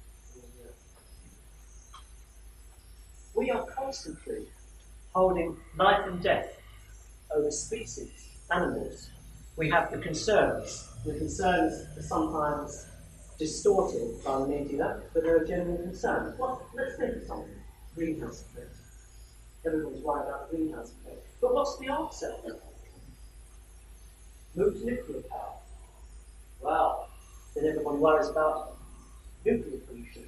We are constantly holding life and death over species, animals. We have the concerns. The concerns are sometimes distorted by the media, but there are genuine concerns. Well, let's think of something. Greenhouse effect. Everyone's worried about the greenhouse effect. But what's the answer? Move to nuclear power. Well, then everyone worries about nuclear pollution.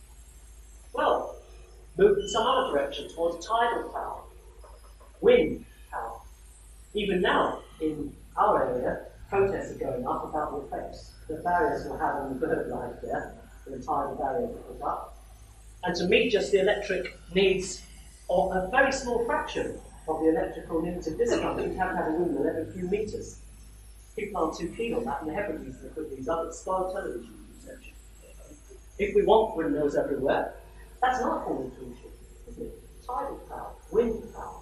Well, move in some other direction towards tidal power, wind power. Even now, in our area, protests are going up about the effects the barriers will have on the bird life there, the tidal barrier that goes up. And to meet just the electric needs of a very small fraction of the electrical needs of this country, you have to have a windmill every few metres. People aren't too keen on that, and the Hebrides that put these up, it's spoiled television reception. If we want windmills everywhere, that's not a form of pollution, isn't it? Tidal power, wind power,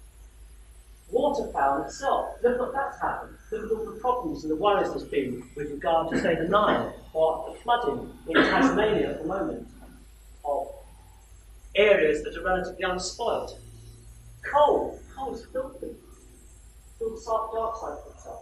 water power itself. Look what that's happened. Look at all the problems and the worries there's been with regard to, say, the Nile, or the flooding in Tasmania at the moment, of areas that are relatively unspoilt. Coal is filthy. Fills dioxide for itself.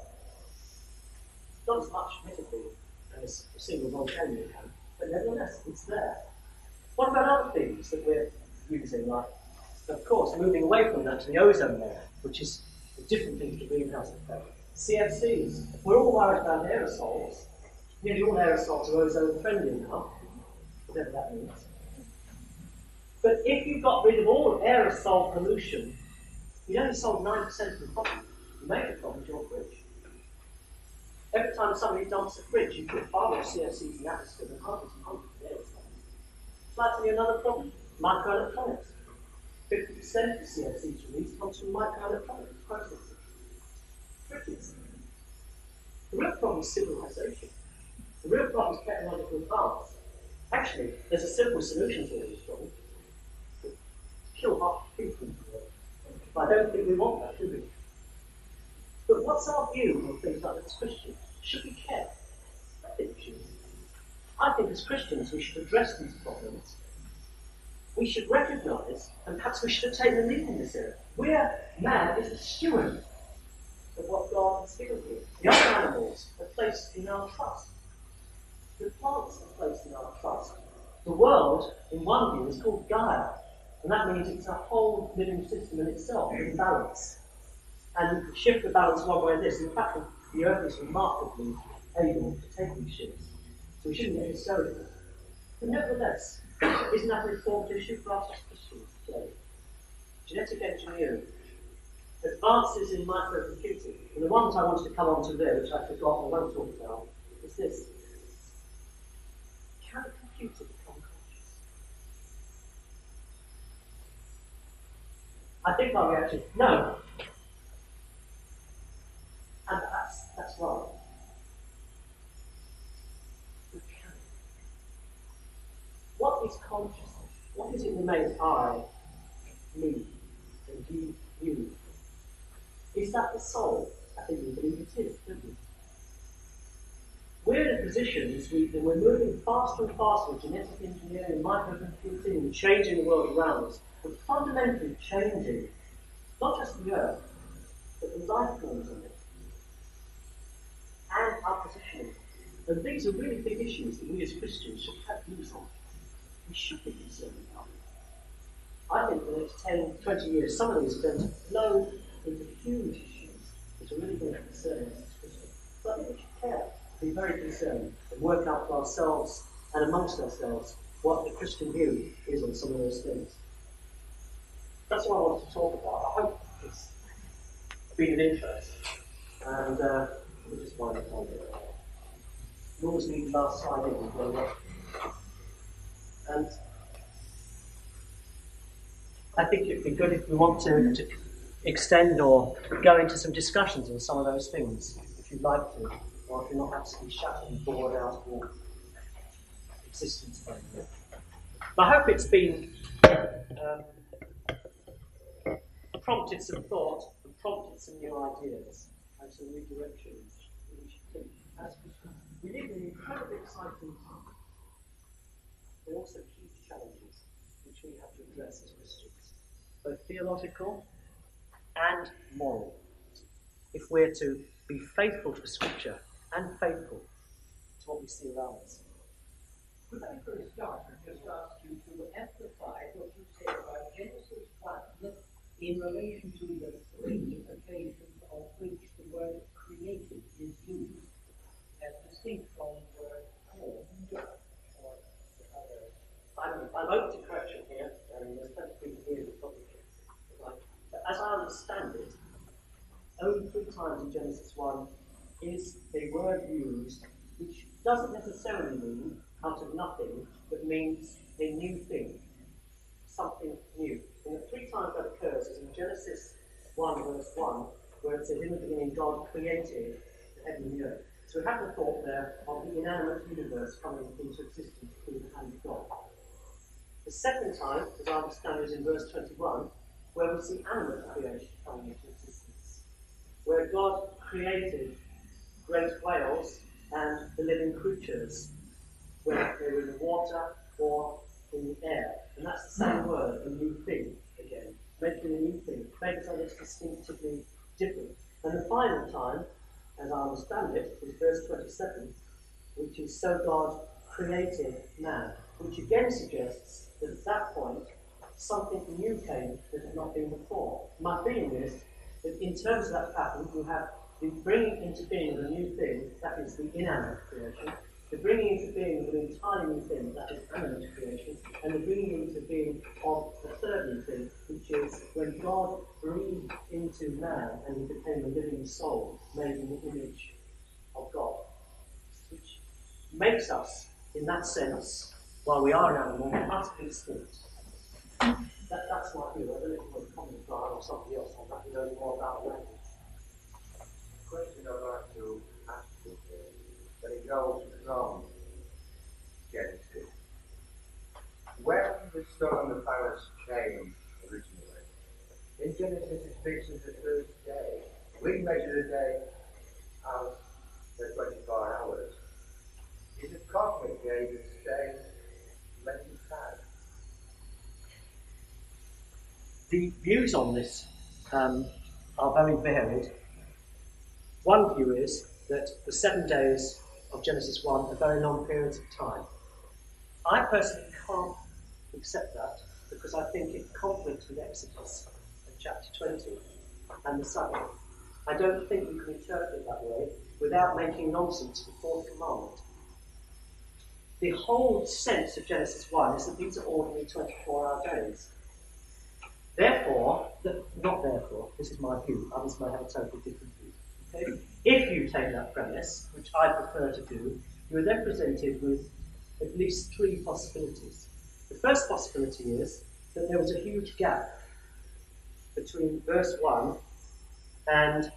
Not as much, admittedly, as a single volcano can, but nevertheless, it's there. What about other things that we're using, like, of course, moving away from that to the ozone layer, which is a different thing to the greenhouse effect. CFCs. We're all worried about aerosols. Nearly all aerosols are ozone-friendly now, whatever that means. But if you got rid of all aerosol pollution, you'd only solve 9% of the problem. The major problem is your fridge. Every time somebody dumps a fridge, you put far more CFCs in the atmosphere than hundreds and hundreds of aerosols. So that's another problem. Microelectronics. 50% of the CFCs released comes from microelectronics processing. Fridges. The real problem is civilization. The real problem is technological advance. Actually, there's a simple solution to all these problems. Kill half the people in the world. But I don't think we want that, do we? But what's our view on things like this as Christians? Should we care? I think we should. I think as Christians we should address these problems. We should recognise, and perhaps we should take the lead in this area. Man is a steward of what God has given you. The other animals are placed in our trust. The plants are placed in our trust. The world, in one view, is called Gaia. And that means it's a whole living system in itself, in balance. And you can shift the balance one way or this. In fact, the Earth is remarkably able to take these shifts. So we shouldn't get hysterical. But nevertheless, isn't that an important issue for us as Christians today? Genetic engineering, advances in microcomputing, and the ones I wanted to come on to there, which I forgot and won't talk about, is this. Can a computer become conscious? I think our reaction is no. And that's right. But can it? What is consciousness? What is it that makes I, me, and you? Is that the soul? I think we believe it is, don't we? We're in a position this week that we're moving faster and faster with genetic engineering, microcomputing, and changing the world around us, but fundamentally changing not just the Earth, but the life forms on it, and our positioning. And these are really big issues that we as Christians should have views on. We should be concerned about. I think for the next 10, 20 years, some of these are going to flow into huge issues which are really going to concern us as Christians. So I think we should care, be very concerned, and work out for ourselves and amongst ourselves what the Christian view is on some of those things. That's what I wanted to talk about. I hope it's been of interest. And we'll just wind up on it. You always need the last slide in as well. And I think it'd be good if we want to extend or go into some discussions on some of those things, if you'd like to, or if you're not absolutely shut and bored out of all existence. I hope it's been prompted some thought and prompted some new ideas and some new directions that we should think. As we live in an incredibly exciting time, but also huge challenges which we have to address as Christians, both theological and moral, if we're to be faithful to Scripture and faithful to what we see around us. Could I for a start just ask you to emphasize what you said about Genesis 1 in relation to the three occasions on which the word created is used, as distinct from the word formed or the other? I'm open to correction here, and there's plenty of people here who probably but as I understand it, only 3 times in Genesis 1 is a word used which doesn't necessarily mean out of nothing, but means a new thing, something new. And the 3 times that occurs is in Genesis 1 verse 1, where it says, in the beginning God created the heaven and the earth. So we have the thought there of the inanimate universe coming into existence through the hand of God. The second time, as I understand, is in verse 21, where we see animate creation coming into existence, where God created great whales and the living creatures, whether they were in the water or in the air. And that's the same word, a new thing, again. Making a new thing, making something that's distinctively different. And the final time, as I understand it, is verse 27, which is so God created man, which again suggests that at that point, something new came that had not been before. My feeling is that in terms of that pattern, you have the bringing into being of a new thing, that is the inanimate creation, the bringing into being of an entirely new thing, that is animate creation, and the bringing into being of a third new thing, which is when God breathed into man and he became a living soul, made in the image of God, which makes us, in that sense, while we are an animal, utterly distinct. That's my view. I don't know if you want to comment or something else on that. You know more about language. The question I'd like to ask you is that it goes from Genesis. When the sun and the planets came originally, in Genesis it speaks of the first day. We measure the day as the 24 hours. Is a cosmic day the same length of time? The views on this are very varied. One view is that the 7 days of Genesis 1 are very long periods of time. I personally can't accept that because I think it conflicts with Exodus in chapter 20 and the Sabbath. I don't think you can interpret it that way without making nonsense of the fourth commandment. The whole sense of Genesis 1 is that these are ordinary 24-hour days. Therefore, this is my view, others may have a totally different view. Okay? If you take that premise, which I prefer to do, you are then presented with at least 3 possibilities. The first possibility is that there was a huge gap between verse 1 and,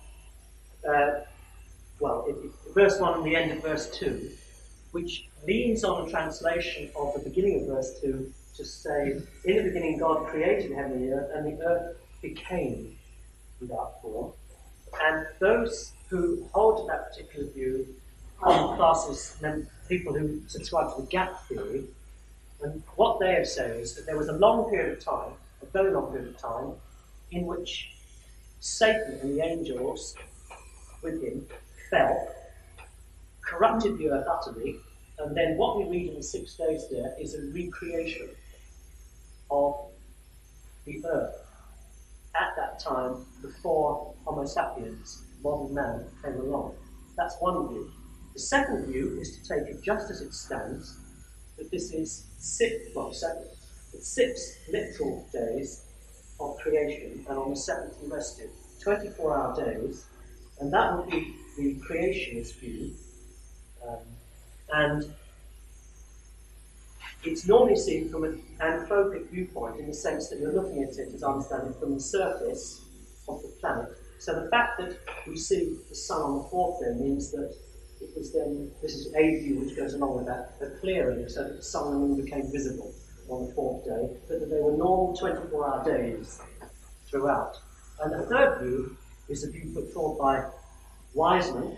verse 1 and the end of verse 2, which leans on a translation of the beginning of verse 2 to say, in the beginning God created heaven and the earth, and the earth became without form. And those who hold to that particular view are classes, people who subscribe to the gap theory, and what they have said is that there was a long period of time, a very long period of time, in which Satan and the angels with him fell, corrupted the earth utterly, and then what we read in the 6 days there is a recreation of the earth at that time before Homo sapiens, modern man, came along. That's one view. The second view is to take it just as it stands, that this is 6 literal days of creation, and on the 7th he rested. 24-hour days, and that would be the creationist view. And it's normally seen from an anthropic viewpoint in the sense that you're looking at it, as I understand it, from the surface of the planet. So the fact that we see the sun on the fourth day means that it was then, this is a view which goes along with that, a clearing so that the sun and moon became visible on the fourth day, but that they were normal 24-hour days throughout. And the third view is a view put forward by Wiseman,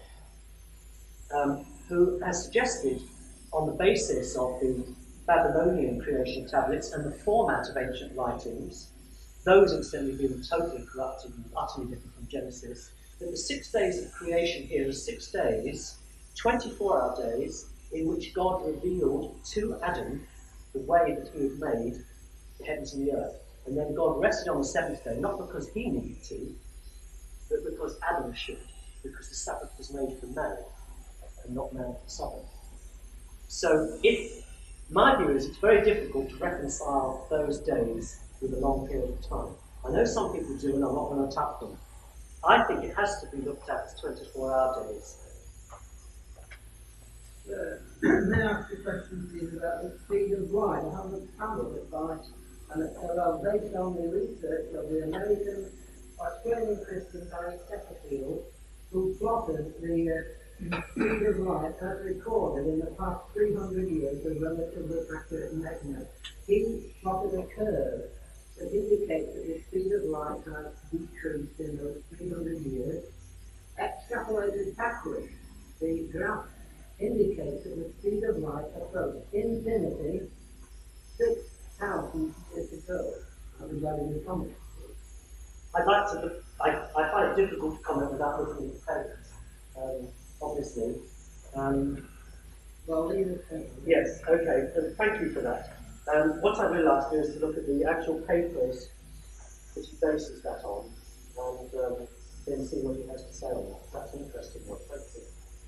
who has suggested, on the basis of the Babylonian creation tablets and the format of ancient writings, those incidentally being totally corrupted and utterly different from Genesis, that the 6 days of creation here are 6 days, 24-hour days, in which God revealed to Adam the way that he had made the heavens and the earth. And then God rested on the seventh day, not because he needed to, but because Adam should, because the Sabbath was made for man, and not man for Sabbath. So my view is it's very difficult to reconcile those days with a long period of time. I know some people do, and I'm not going to attack them. I think it has to be looked at as 24-hour days. May I ask you a question, please, about the speed of light? How much travel it by? And based on the research of the American Australian Christian Barry Setterfield, who plotted the speed of light as recorded in the past 300 years of relatively accurate measurement. He plotted a curve that indicates that the speed of light has decreased in those 300 years. Extrapolated backwards, the graph indicates that the speed of light approached infinity 6,000 years ago. Regarding the comment. I'd like to look, I find it difficult to comment without looking at the papers, obviously. Well, leave it. Yes, okay, thank you for that. What I would like to do is to look at the actual papers that he bases that on, and then see what he has to say on that. That's an interesting one, thank you.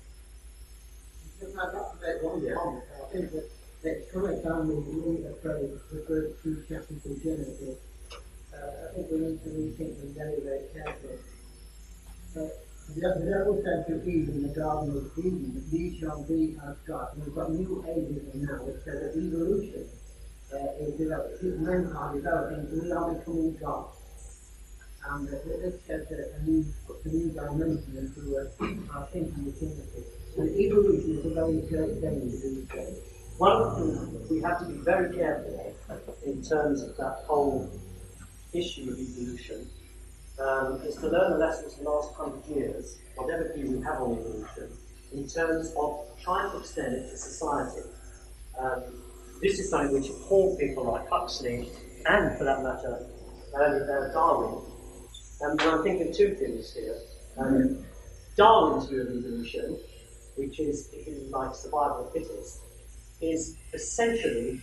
I'd like to make one comment. I think that it's correct time we approach the first two chapters of Genesis. I think we need to rethink them very, very carefully. The devil said to Eve in the Garden of Eden, "Ye shall be as God." And we've got new ageism now which says that evolution is developing. Men are developing, we are becoming God. And this puts a new dimension into our thinking of Timothy. And evolution is a very great thing these days. One of the things that we have to be very careful of in terms of that whole issue of evolution is to learn the lessons of the last 100 years, whatever view we have on evolution, in terms of trying to extend it to society. This is something which appalled people like Huxley, and for that matter, Darwin. And I'm thinking two things here. Darwin's view of evolution, which is, if you like, survival of the fittest, is essentially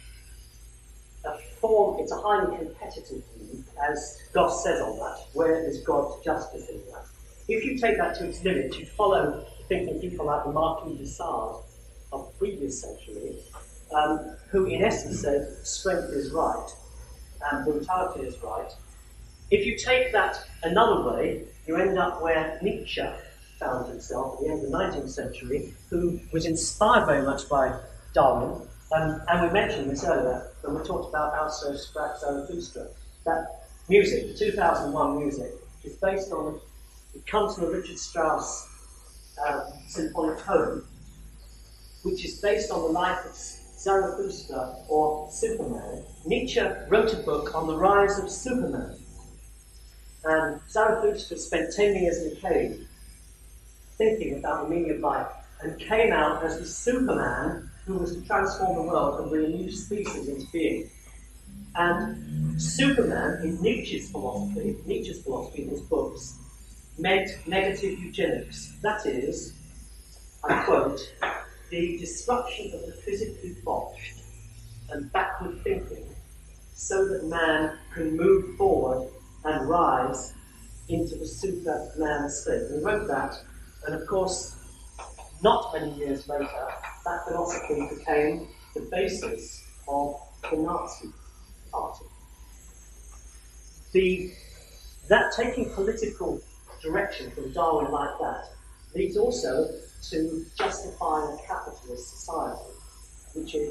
a form, it's a highly competitive view, as Goss says on that. Where is God's justice in that? If you take that to its limit, you follow thinking people like the Marquis de Sade of the previous century, who in essence said strength is right and brutality is right. If you take that another way, you end up where Nietzsche found himself at the end of the 19th century, who was inspired very much by Darwin, and we mentioned this earlier when we talked about Also sprach Zarathustra. That music, the 2001 music, is based on, it comes from a Richard Strauss symphonic poem, which is based on the life of Zarathustra, or Superman. Nietzsche wrote a book on the rise of Superman. And Zarathustra spent 10 years in a cave thinking about the meaning of life, and came out as the Superman who was to transform the world and bring a new species into being. And Superman, in Nietzsche's philosophy in his books, meant negative eugenics. That is, I quote, the destruction of the physically botched and backward thinking so that man can move forward and rise into the Superman state. And he wrote that, and of course, not many years later, that philosophy became the basis of the Nazi Party. That taking political direction from Darwin like that leads also to justifying a capitalist society, which is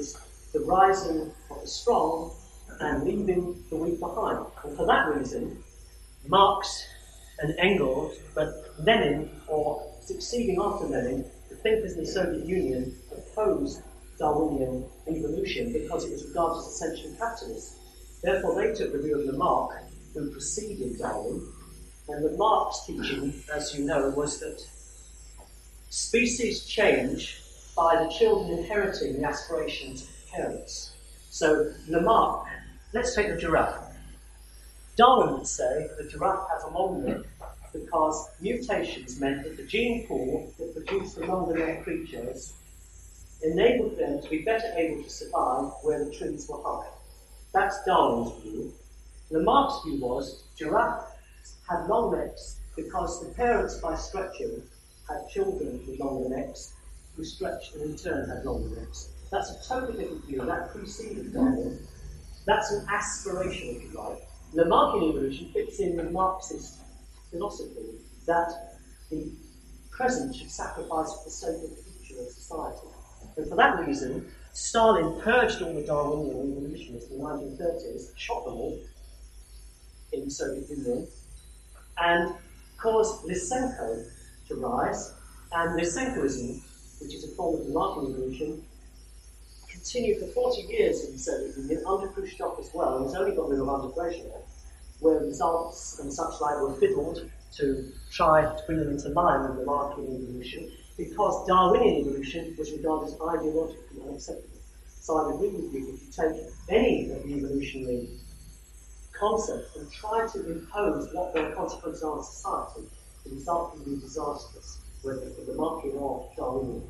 the rising of the strong and leaving the weak behind. And for that reason, Marx and Engels, but Lenin, or succeeding after Lenin, the thinkers in the Soviet Union opposed Darwinian evolution because it was regarded as essentially capitalist. Therefore, they took the view of Lamarck, who preceded Darwin, and Lamarck's teaching, as you know, was that species change by the children inheriting the aspirations of the parents. So Lamarck, let's take the giraffe. Darwin would say that the giraffe has a long neck because mutations meant that the gene pool that produced the longer neck creatures enabled them to be better able to survive where the trees were high. That's Darwin's view. Lamarck's view was giraffes had long necks because the parents, by stretching, had children with longer necks who stretched and in turn had longer necks. That's a totally different view. That preceded Darwin. That's an aspiration, if you like. Lamarckian evolution fits in with Marxist philosophy that the present should sacrifice for the sake of the future of society. And for that reason, Stalin purged all the Darwinian evolutionists in the 1930s, shot them all in the Soviet Union, and caused Lysenko to rise. And Lysenkoism, which is a form of Lamarckian evolution, continued for 40 years in the Soviet Union under Khrushchev as well, and has only got rid of under Brezhnev, where results and such like were fiddled to try to bring them into line with Lamarckian evolution, because Darwinian evolution was regarded as ideologically unacceptable. So I agree with you, if you take any of the evolutionary concepts and try to impose what their consequences are in society, the result can be disastrous, whether it's Lamarckian or Darwinian.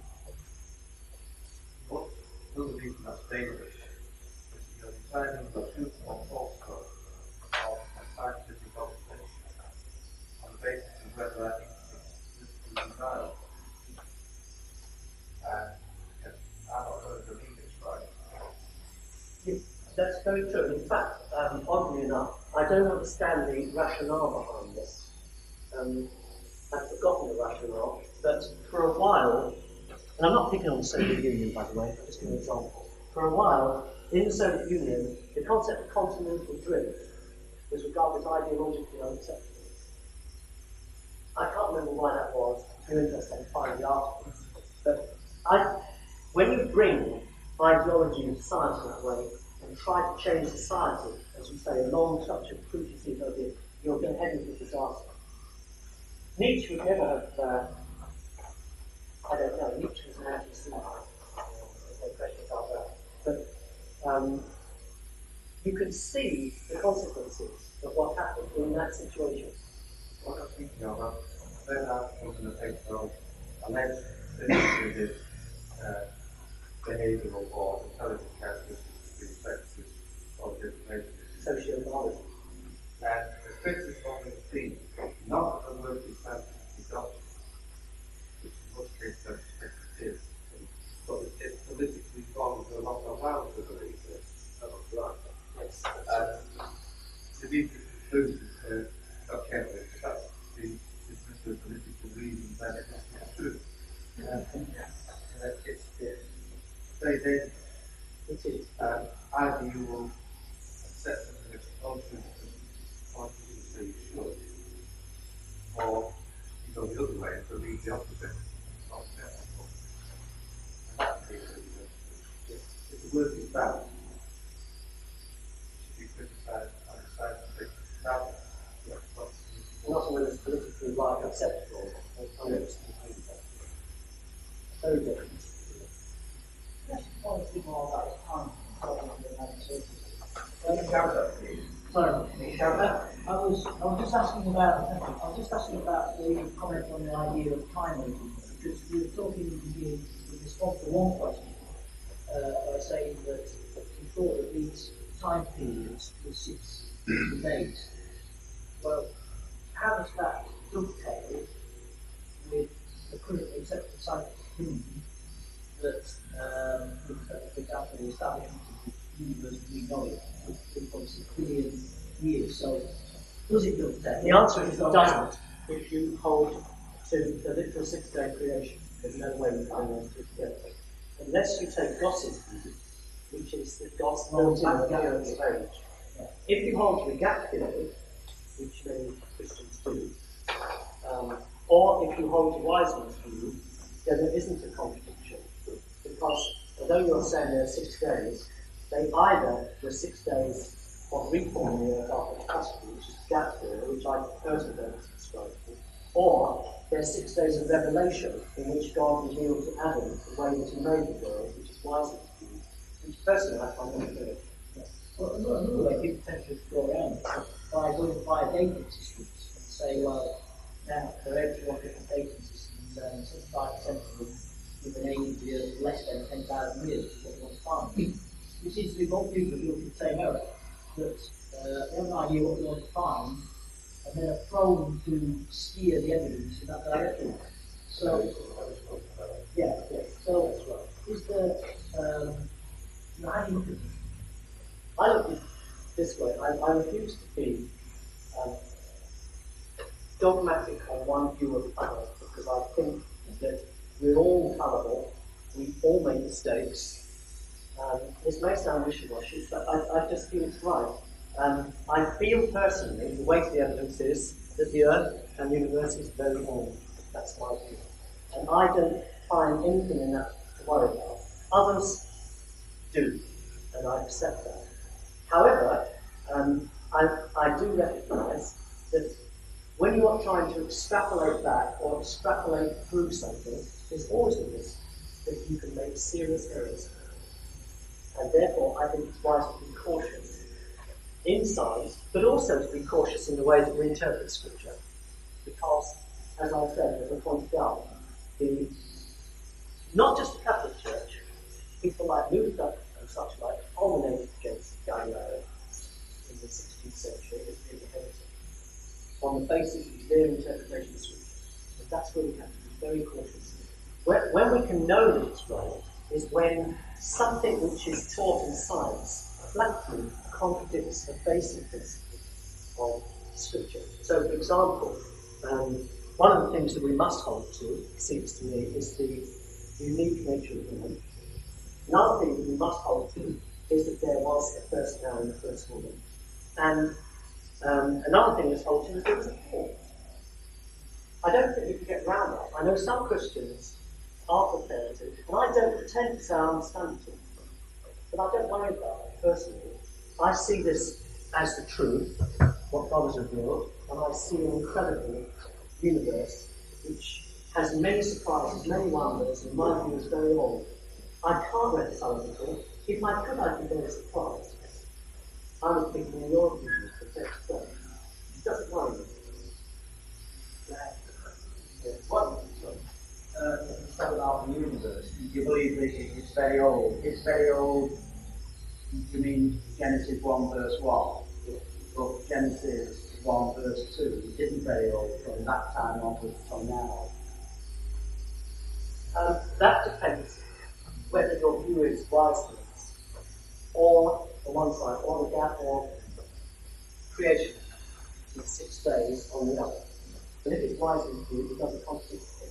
What will be that's dangerous is you're deciding the truth or falsehood of a scientific observation on the basis of whether that is denial. And yes, I'm not going to believe it's right. Yeah, that's very true. In fact, oddly enough, I don't understand the rationale behind this. I've forgotten the rationale, but for a while, and I'm not picking on the Soviet Union, by the way, I'm just giving an example. For a while, in the Soviet Union, the concept of continental drift was regarded as ideologically unacceptable. I can't remember why that was. If you're interested, I can find the article. But when you bring ideology into science in that way and try to change society, as you say, along such a preconceived idea, you're going to head into disaster. Nietzsche would never have, I don't know, Nietzsche was an anti-Semite. There's no question about that. But you can see the consequences of what happened in that situation. What I'm thinking of, I read articles in the paper of alleged associated behavioural or intelligence characteristics between sexes of different races. Sociobiology. And the critics often see not the word is scientifically adopted, which in most cases I suspect it is, but it's politically wrong to allow around to believe this. That was right. Yes. To be concluded, okay, that's the dismissal of political reasons, then it must be true. It's very dangerous. It is. Either you will accept something that's nonsense and want to say you should, or you go the other way and believe the opposite. If the word is bad, it should be criticized on a scientific level. Not when it's politically right acceptable. Very different. Just one thing more about the time problem of the analysis. I was just asking about the comment on the idea of time aging, because you were talking in response to one question by saying that you thought that these time periods were 6 to 8. Well, how does that dovetail with the currently accepted scientific opinion that, for example, the establishment of the universe as we know it was 3.6 billion years? So, does it dovetail? The answer is it doesn't, if you hold to the literal 6-day creation. There's no way you find those two together. Unless you take Gosse's view, which is that God's built in the earth age. If you hold to the gap theory, which many Christians do, or if you hold to Wiseman's view, then there isn't a contradiction. Because although you're saying there are 6 days, they either were 6 days of reforming the earth after catastrophe, which is the gap theory, which I personally don't subscribe to, or there are 6 days of revelation in which God revealed to Adam the way that he made the world, which is Wiseman's view, which personally I find very good. Well, another way people tend to go around it by going by dating systems and say, well, now there are every 1 different dating systems and 75% of them with an age of less than 10,000 years is what one's find. It seems to be both people who look at the same error, that they have an idea what they want to find and then are prone to steer the evidence in that direction. So, yeah. So, is there, how do you look at it? I look at it this way. I refuse to be dogmatic on one view or the other, because I think that we're all fallible, we all make mistakes. This may sound wishy-washy, but I just feel it's right. I feel personally, the weight of the evidence is that the Earth and the universe is very old. That's my view. And I don't find anything in that to worry about. Others do, and I accept that. However, I do recognise that when you are trying to extrapolate back or extrapolate through something, there's always the risk that you can make serious errors. And therefore, I think it's wise to be cautious in science, but also to be cautious in the way that we interpret Scripture. Because, as I said, as I pointed out, not just the Catholic Church, people like Luther and such like fulminated against Galileo in the 16th century as being a heretic on the basis of their interpretation of Scripture. And that's where we have to be very cautious. When we can know that it's right is when something which is taught in science flatly contradicts the basic principles of Scripture. So, for example, one of the things that we must hold to, it seems to me, is the unique nature of woman. Another thing that we must hold to is that there was a first man and a first woman. And another thing that's hold to is there was a fall. I don't think you can get around that. I know some Christians are prepared to, and I don't pretend to say I understand it all, but I don't worry about it personally. I see this as the truth, what God has revealed, and I see an incredible universe which has many surprises, many wonders, and my view is very old. I can't reconcile it all. If I could, I'd be very surprised. I would think in your view is the text says. It doesn't worry me. Let's talk about the universe. You believe that it's very old. It's very old. You mean Genesis 1 verse 1? But Genesis 1 verse 2 isn't very old from that time onwards till now. That depends whether your view is Wiseman's, or on one side, or the gap, or creation in 6 days on the other. But if it's Wiseman's view, it doesn't contradict it.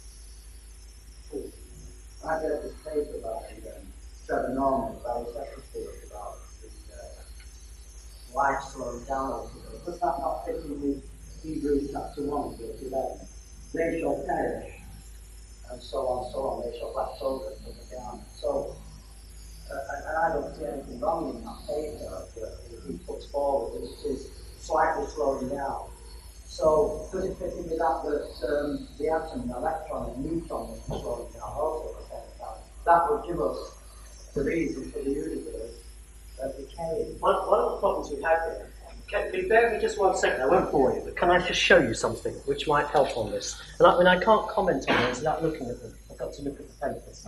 I read this paper about Trevor Norman, bisexual theory, about the life slowing down. Does that not fit in with Hebrews chapter 1, verse 11? They shall perish, and so on, they shall wax over and put it down. So, and I don't see anything wrong in that paper that he puts forward, which is slightly slowing down. So, does it fit in with that the atom, the electron, and neutron is slowing down also at the same time? That would give us the reason for the universe decaying. One of the problems we have here, can you bear with me just 1 second? I won't bore you, but can I just show you something which might help on this? And I can't comment on this without looking at them. I've got to look at the papers.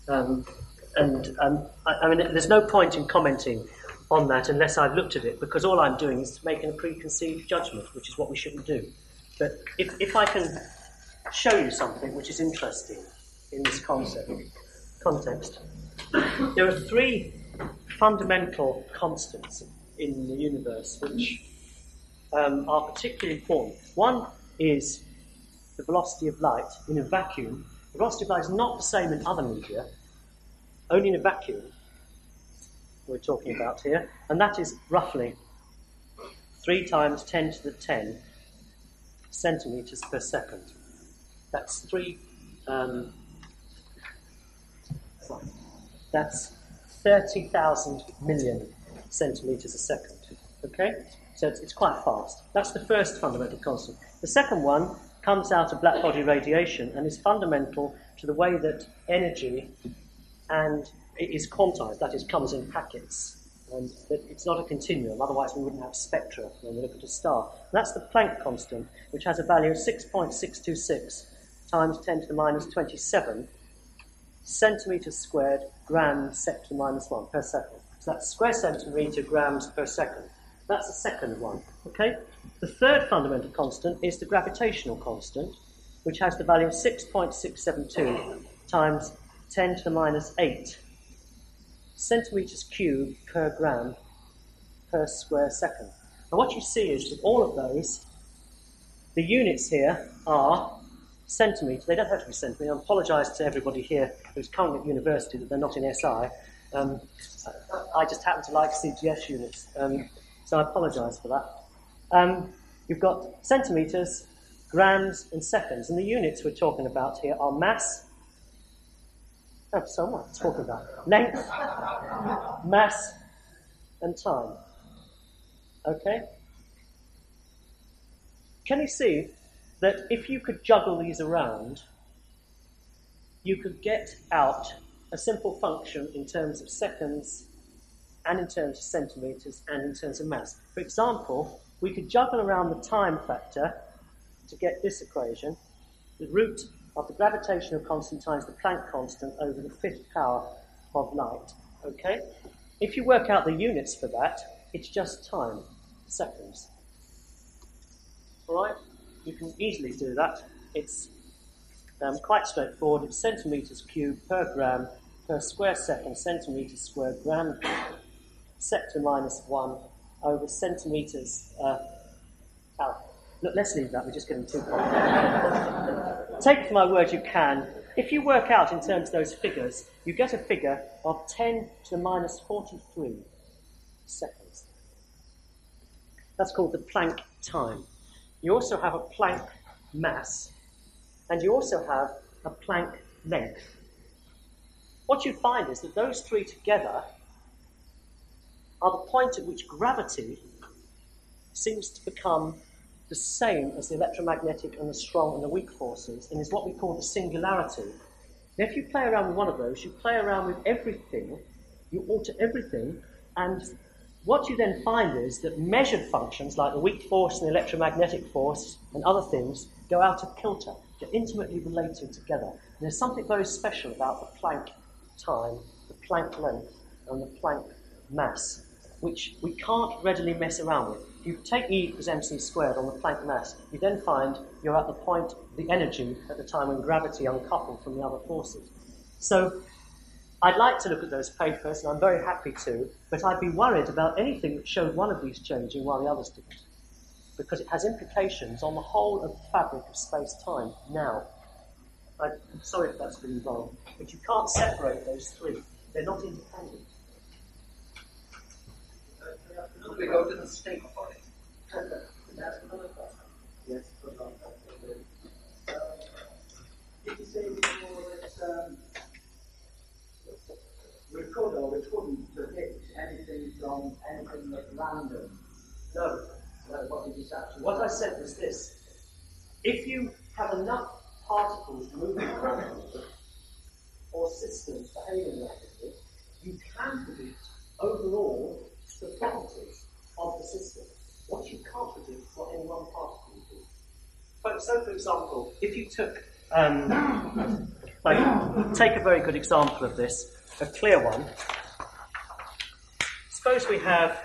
I mean, there's no point in commenting on that unless I've looked at it, because all I'm doing is making a preconceived judgment, which is what we shouldn't do. But if I can show you something which is interesting in this context, there are 3 fundamental constants in the universe which are particularly important. One is the velocity of light in a vacuum. The velocity of light is not the same in other media, only in a vacuum. we're talking about here, and that is roughly 3 times 10 to the 10 centimetres per second. That's that's 30,000 million centimetres a second. Okay? So it's quite fast. That's the first fundamental constant. The second one comes out of black body radiation and is fundamental to the way that energy and it is quantized, that is, comes in packets. And that it's not a continuum, otherwise we wouldn't have spectra when we look at a star. And that's the Planck constant, which has a value of 6.626 times 10 to the minus 27 centimetres squared grams sec to the minus 1 per second. So that's square centimetre grams per second. That's the second one. Okay? The third fundamental constant is the gravitational constant, which has the value of 6.672 times 10 to the minus 8 centimetres cubed per gram per square second. And what you see is that all of those, the units here are centimetres. They don't have to be centimetres. I apologise to everybody here who's currently at university that they're not in SI. I just happen to like CGS units, so I apologise for that. You've got centimetres, grams and seconds, and the units we're talking about here are mass. Oh, so what? Talking about length, mass, and time. Okay? Can you see that if you could juggle these around, you could get out a simple function in terms of seconds and in terms of centimetres and in terms of mass? For example, we could juggle around the time factor to get this equation, the root of the gravitational constant times the Planck constant over the fifth power of light. Okay? If you work out the units for that, it's just time, seconds. All right? You can easily do that. It's quite straightforward. It's centimetres cubed per gram per square second, centimetres squared, gram sec to minus 1 over centimetres. Look, let's leave that. We're just getting too complicated. Take it for my word you can. If you work out in terms of those figures, you get a figure of 10 to the minus 43 seconds. That's called the Planck time. You also have a Planck mass, and you also have a Planck length. What you find is that those three together are the point at which gravity seems to become the same as the electromagnetic and the strong and the weak forces, and is what we call the singularity. Now, if you play around with one of those, you play around with everything, you alter everything, and what you then find is that measured functions like the weak force and the electromagnetic force and other things go out of kilter. They're intimately related together. And there's something very special about the Planck time, the Planck length, and the Planck mass, which we can't readily mess around with. If you take E equals mc squared on the Planck mass, you then find you're at the point of the energy at the time when gravity uncoupled from the other forces. So I'd like to look at those papers, and I'm very happy to, but I'd be worried about anything that showed one of these changing while the others didn't, because it has implications on the whole of the fabric of space-time now. I'm sorry if that's been wrong, but you can't separate those three. They're not independent. We go to the state body. That's another question. Yes, did you say before that we could or we couldn't predict anything from anything that's random? No. What did you say? What I said was this. If you have enough particles moving around or systems behaving rapidly, you can predict overall the properties of the system. What you can't predict is what any one particle will do. So, for example, if you took, take a very good example of this, a clear one. Suppose we have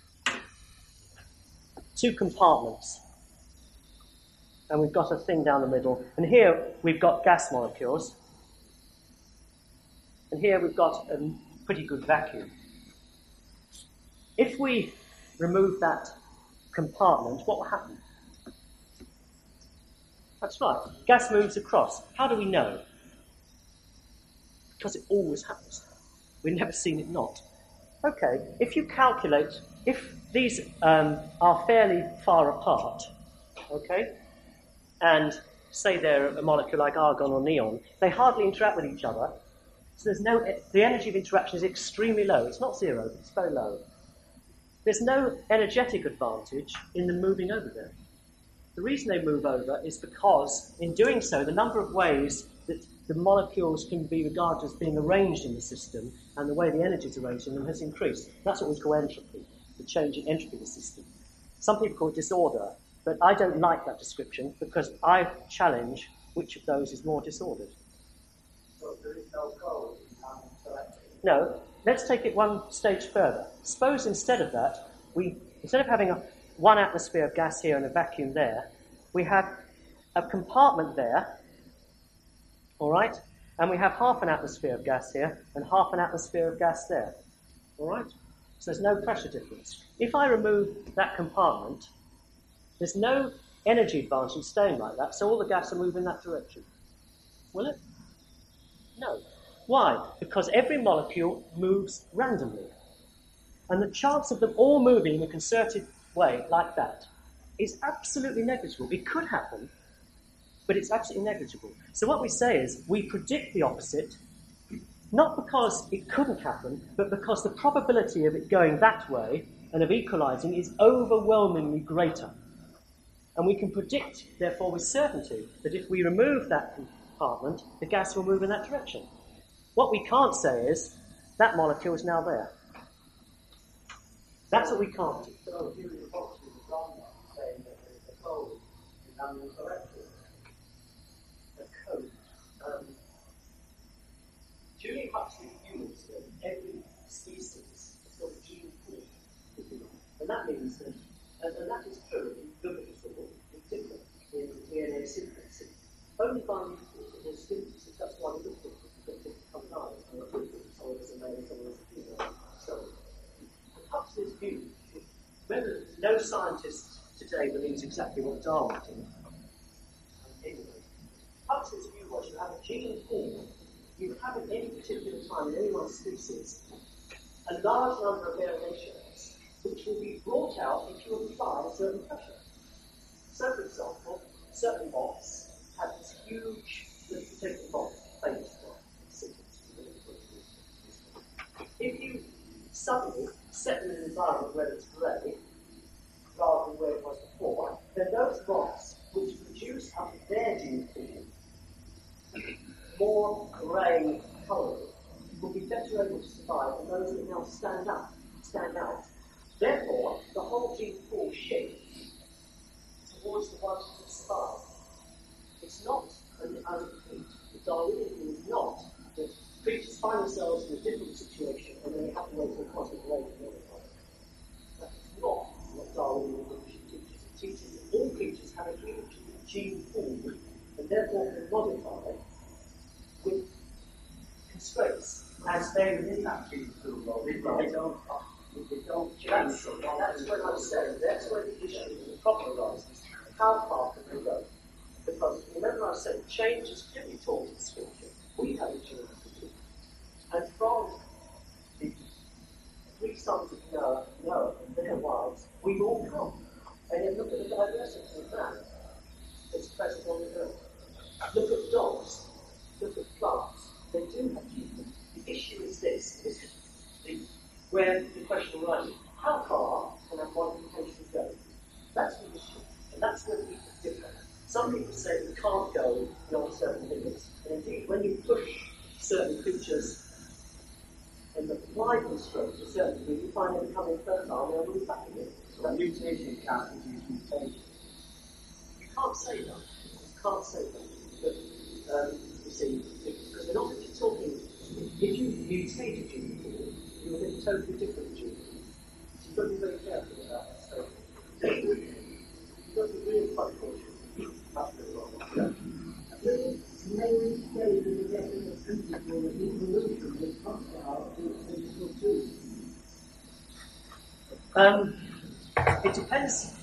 two compartments, and we've got a thing down the middle, and here we've got gas molecules, and here we've got a pretty good vacuum. If we remove that compartment, what will happen? That's right, gas moves across. How do we know? Because it always happens. We've never seen it not. Okay, if you calculate, if these are fairly far apart, okay, and say they're a molecule like argon or neon, they hardly interact with each other. So the energy of interaction is extremely low. It's not zero, but it's very low. There's no energetic advantage in them moving over there. The reason they move over is because, in doing so, the number of ways that the molecules can be regarded as being arranged in the system and the way the energy is arranged in them has increased. That's what we call entropy, the change in entropy of the system. Some people call it disorder, but I don't like that description because I challenge which of those is more disordered. So there is no code in common selective. No, let's take it one stage further. Suppose instead of that, instead of having one atmosphere of gas here and a vacuum there, we have a compartment there, all right? And we have half an atmosphere of gas here and half an atmosphere of gas there, all right? So there's no pressure difference. If I remove that compartment, there's no energy advantage in staying like that, so all the gas will move in that direction. Will it? No. Why? Because every molecule moves randomly. And the chance of them all moving in a concerted way like that is absolutely negligible. It could happen, but it's absolutely negligible. So what we say is we predict the opposite, not because it couldn't happen, but because the probability of it going that way and of equalizing is overwhelmingly greater. And we can predict, therefore, with certainty, that if we remove that compartment, the gas will move in that direction. What we can't say is, that molecule is now there. That's what we can't do. So here is the box with the gone one saying that there is a code in common selective. The code. Julian Huxley humans that every species has got a gene pool. And that means that, and that is true, if you look at it all, it's different in DNA sequencing. Only by the synthesis, that's why we look at it, you've got different combinations, and some of us are male, some of us are female, so on. Huxley's view, whether no scientist today believes exactly what Darwin did. Anyway, Huxley's view was you have a gene pool, you have at any particular time in any one species a large number of variations which will be brought out if you apply a certain pressure. So, for example, certain moths have this huge, let's take the moth, famous moth, if you suddenly set them in an environment where it's grey, rather than where it was before, then those moths which produce up their gene pool more grey colouring will be better able to survive than those that now stand out. Therefore, the whole gene pool shifts towards the ones that survive. It's not an unrepeat. The Darwinian view is not that creatures find themselves in a different situation and they have to wait for a cosmic ray to modify it. That's not what Darwinian evolution teaches. It teaches that all creatures have a huge gene pool and therefore can modify with constraints as they within that gene pool. They don't change. That's what I'm saying. That's where the issue and the problem arises. How far can they go? Because remember I said change is clearly taught in Scripture. We have a gene pool. And from the three sons of Noah and their wives, we've all come. And then look at the diversity of man that's present on the earth. Look at dogs. Look at plants. They do have gene pools. The issue is this, where the question arises, how far can our modification go? That's the issue, and that's where people differ. Some people say we can't go beyond certain limits, and indeed, when you push certain creatures and apply constraints to a certain degree, you find them becoming fertile, and they'll move back again. So mutation can't produce mutation. You can't say that. You can't say that. But, you see, because we're not actually talking, if you mutate a gene pool, you will get a totally different gene pool. So you've got to be very careful about that statement. You've got to be really quite cautious. That's really wrong. May we say that the definite principle of evolution is hostile to physical truth? It depends.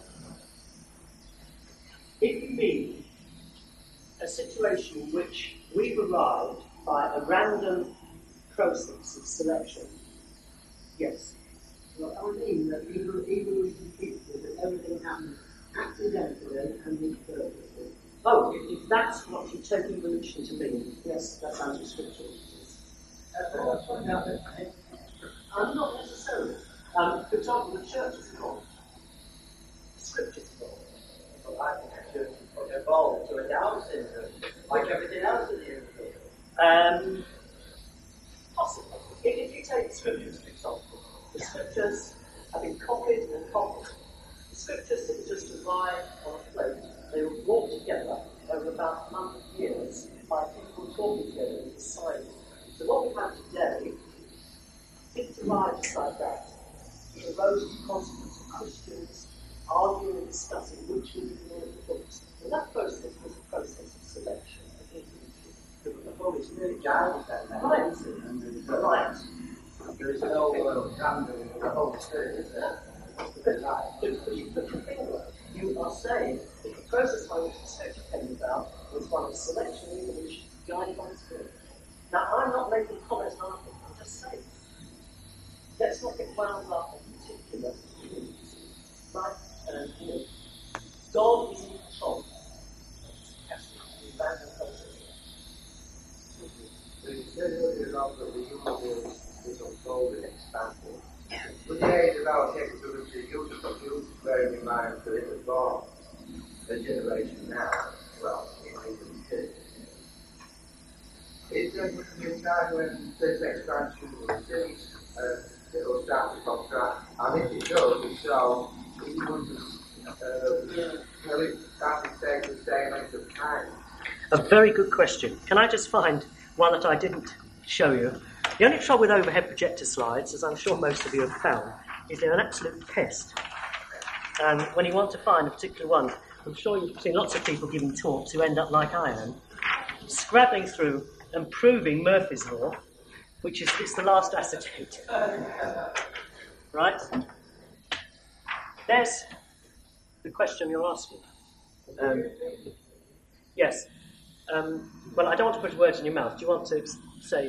If you mean a situation in which we've arrived by a random process of selection Yes. Well, I mean that evolution teaches that everything happens accidentally and with purpose. Oh, if that's what you take evolution to mean, yes, that sounds restrictive. I want to point out that Not necessarily. For example, the church is wrong. The scripture is wrong. Well, I think the church has evolved to a Down syndrome, like everything else in the universe. Possible. If you take the scriptures, for example, the scriptures have been copied and copied. The scriptures didn't just arrive on a plate, they were brought together over about 100 years by people talking together in society. So what we have today didn't arrive just like that. It arose as a consequence of Christians arguing and discussing which would be the books. And that process was a process of selection. The whole is really down with that now. Right. Right. There is no candle in the whole spirit, is there? But you put your finger on it. You are saying that the process by which the scripture came about was one of selection and evolution guided by the Spirit. Now, I'm not making comments on it, I'm just saying. Let's not get wound up in particular things. Right? God is in control. That's the abandoned process. So you said earlier on that the universe is unfolding, expanding. With the age of our capability, you bearing in mind that it was born a generation now, well, in England too. Is there going to be a time when this expansion will cease and it will start to contract? And if it does, if so, will it start to take the same length of time? A very good question. Can I just find one that I didn't show you? The only trouble with overhead projector slides, as I'm sure most of you have found, is they're an absolute pest. When you want to find a particular one, I'm sure you've seen lots of people giving talks who end up like I am, scrabbling through and proving Murphy's Law, which is it's the last acetate. Right? There's the question you're asking. Yes. Well, I don't want to put words in your mouth. Do you want to say...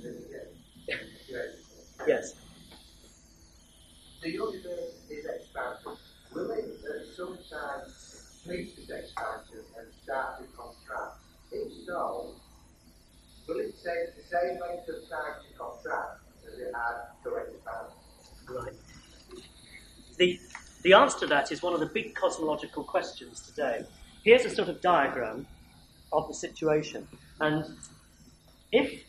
Yes. The universe is expanding. Will it at some time cease its expansion and start to contract? If so, will it take the same length of time to contract as it had to expand? Right. The answer to that is one of the big cosmological questions today. Here's a sort of diagram of the situation. And if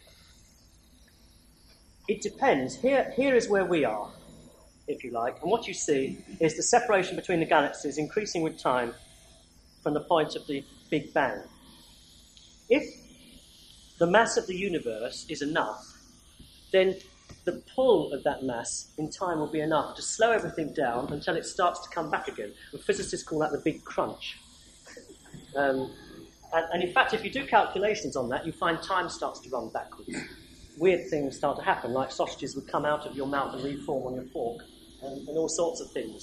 it depends, here is where we are, if you like. And what you see is the separation between the galaxies increasing with time from the point of the Big Bang. If the mass of the universe is enough, then the pull of that mass in time will be enough to slow everything down until it starts to come back again. And physicists call that the Big Crunch. And in fact, if you do calculations on that, you find time starts to run backwards. Weird things start to happen, like sausages would come out of your mouth and reform on your fork, and all sorts of things.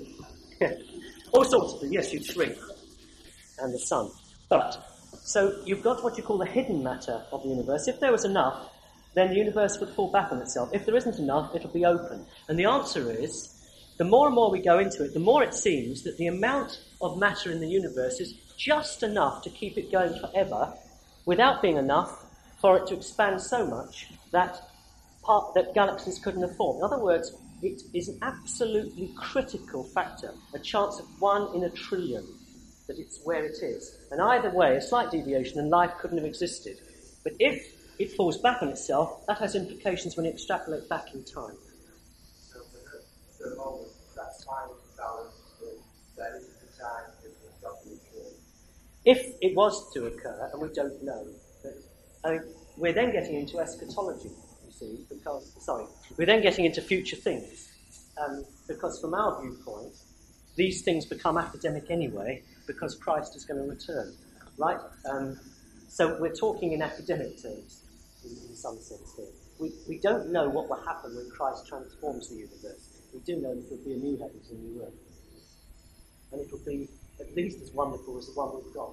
All sorts of things. Yes, you'd shrink. And the sun. But, so you've got what you call the hidden matter of the universe. If there was enough, then the universe would fall back on itself. If there isn't enough, it'll be open. And the answer is, the more and more we go into it, the more it seems that the amount of matter in the universe is just enough to keep it going forever, without being enough for it to expand so much that galaxies couldn't have formed. In other words, it is an absolutely critical factor, a chance of 1 in a trillion that it's where it is. And either way, a slight deviation and life couldn't have existed. But if it falls back on itself, that has implications when you extrapolate back in time. So for the moment, that time is balanced, that is the time that will stop the occurring. If it was to occur, and we don't know, we're then getting into eschatology, you see, we're then getting into future things, because from our viewpoint, these things become academic anyway, because Christ is going to return, right? So we're talking in academic terms, in some sense here. We don't know what will happen when Christ transforms the universe. We do know that there will be a new heavens and a new earth. And it will be at least as wonderful as the one we've got.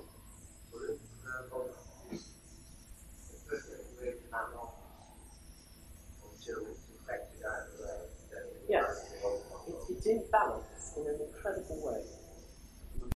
Until it's infected out of the way. in balance in an incredible way.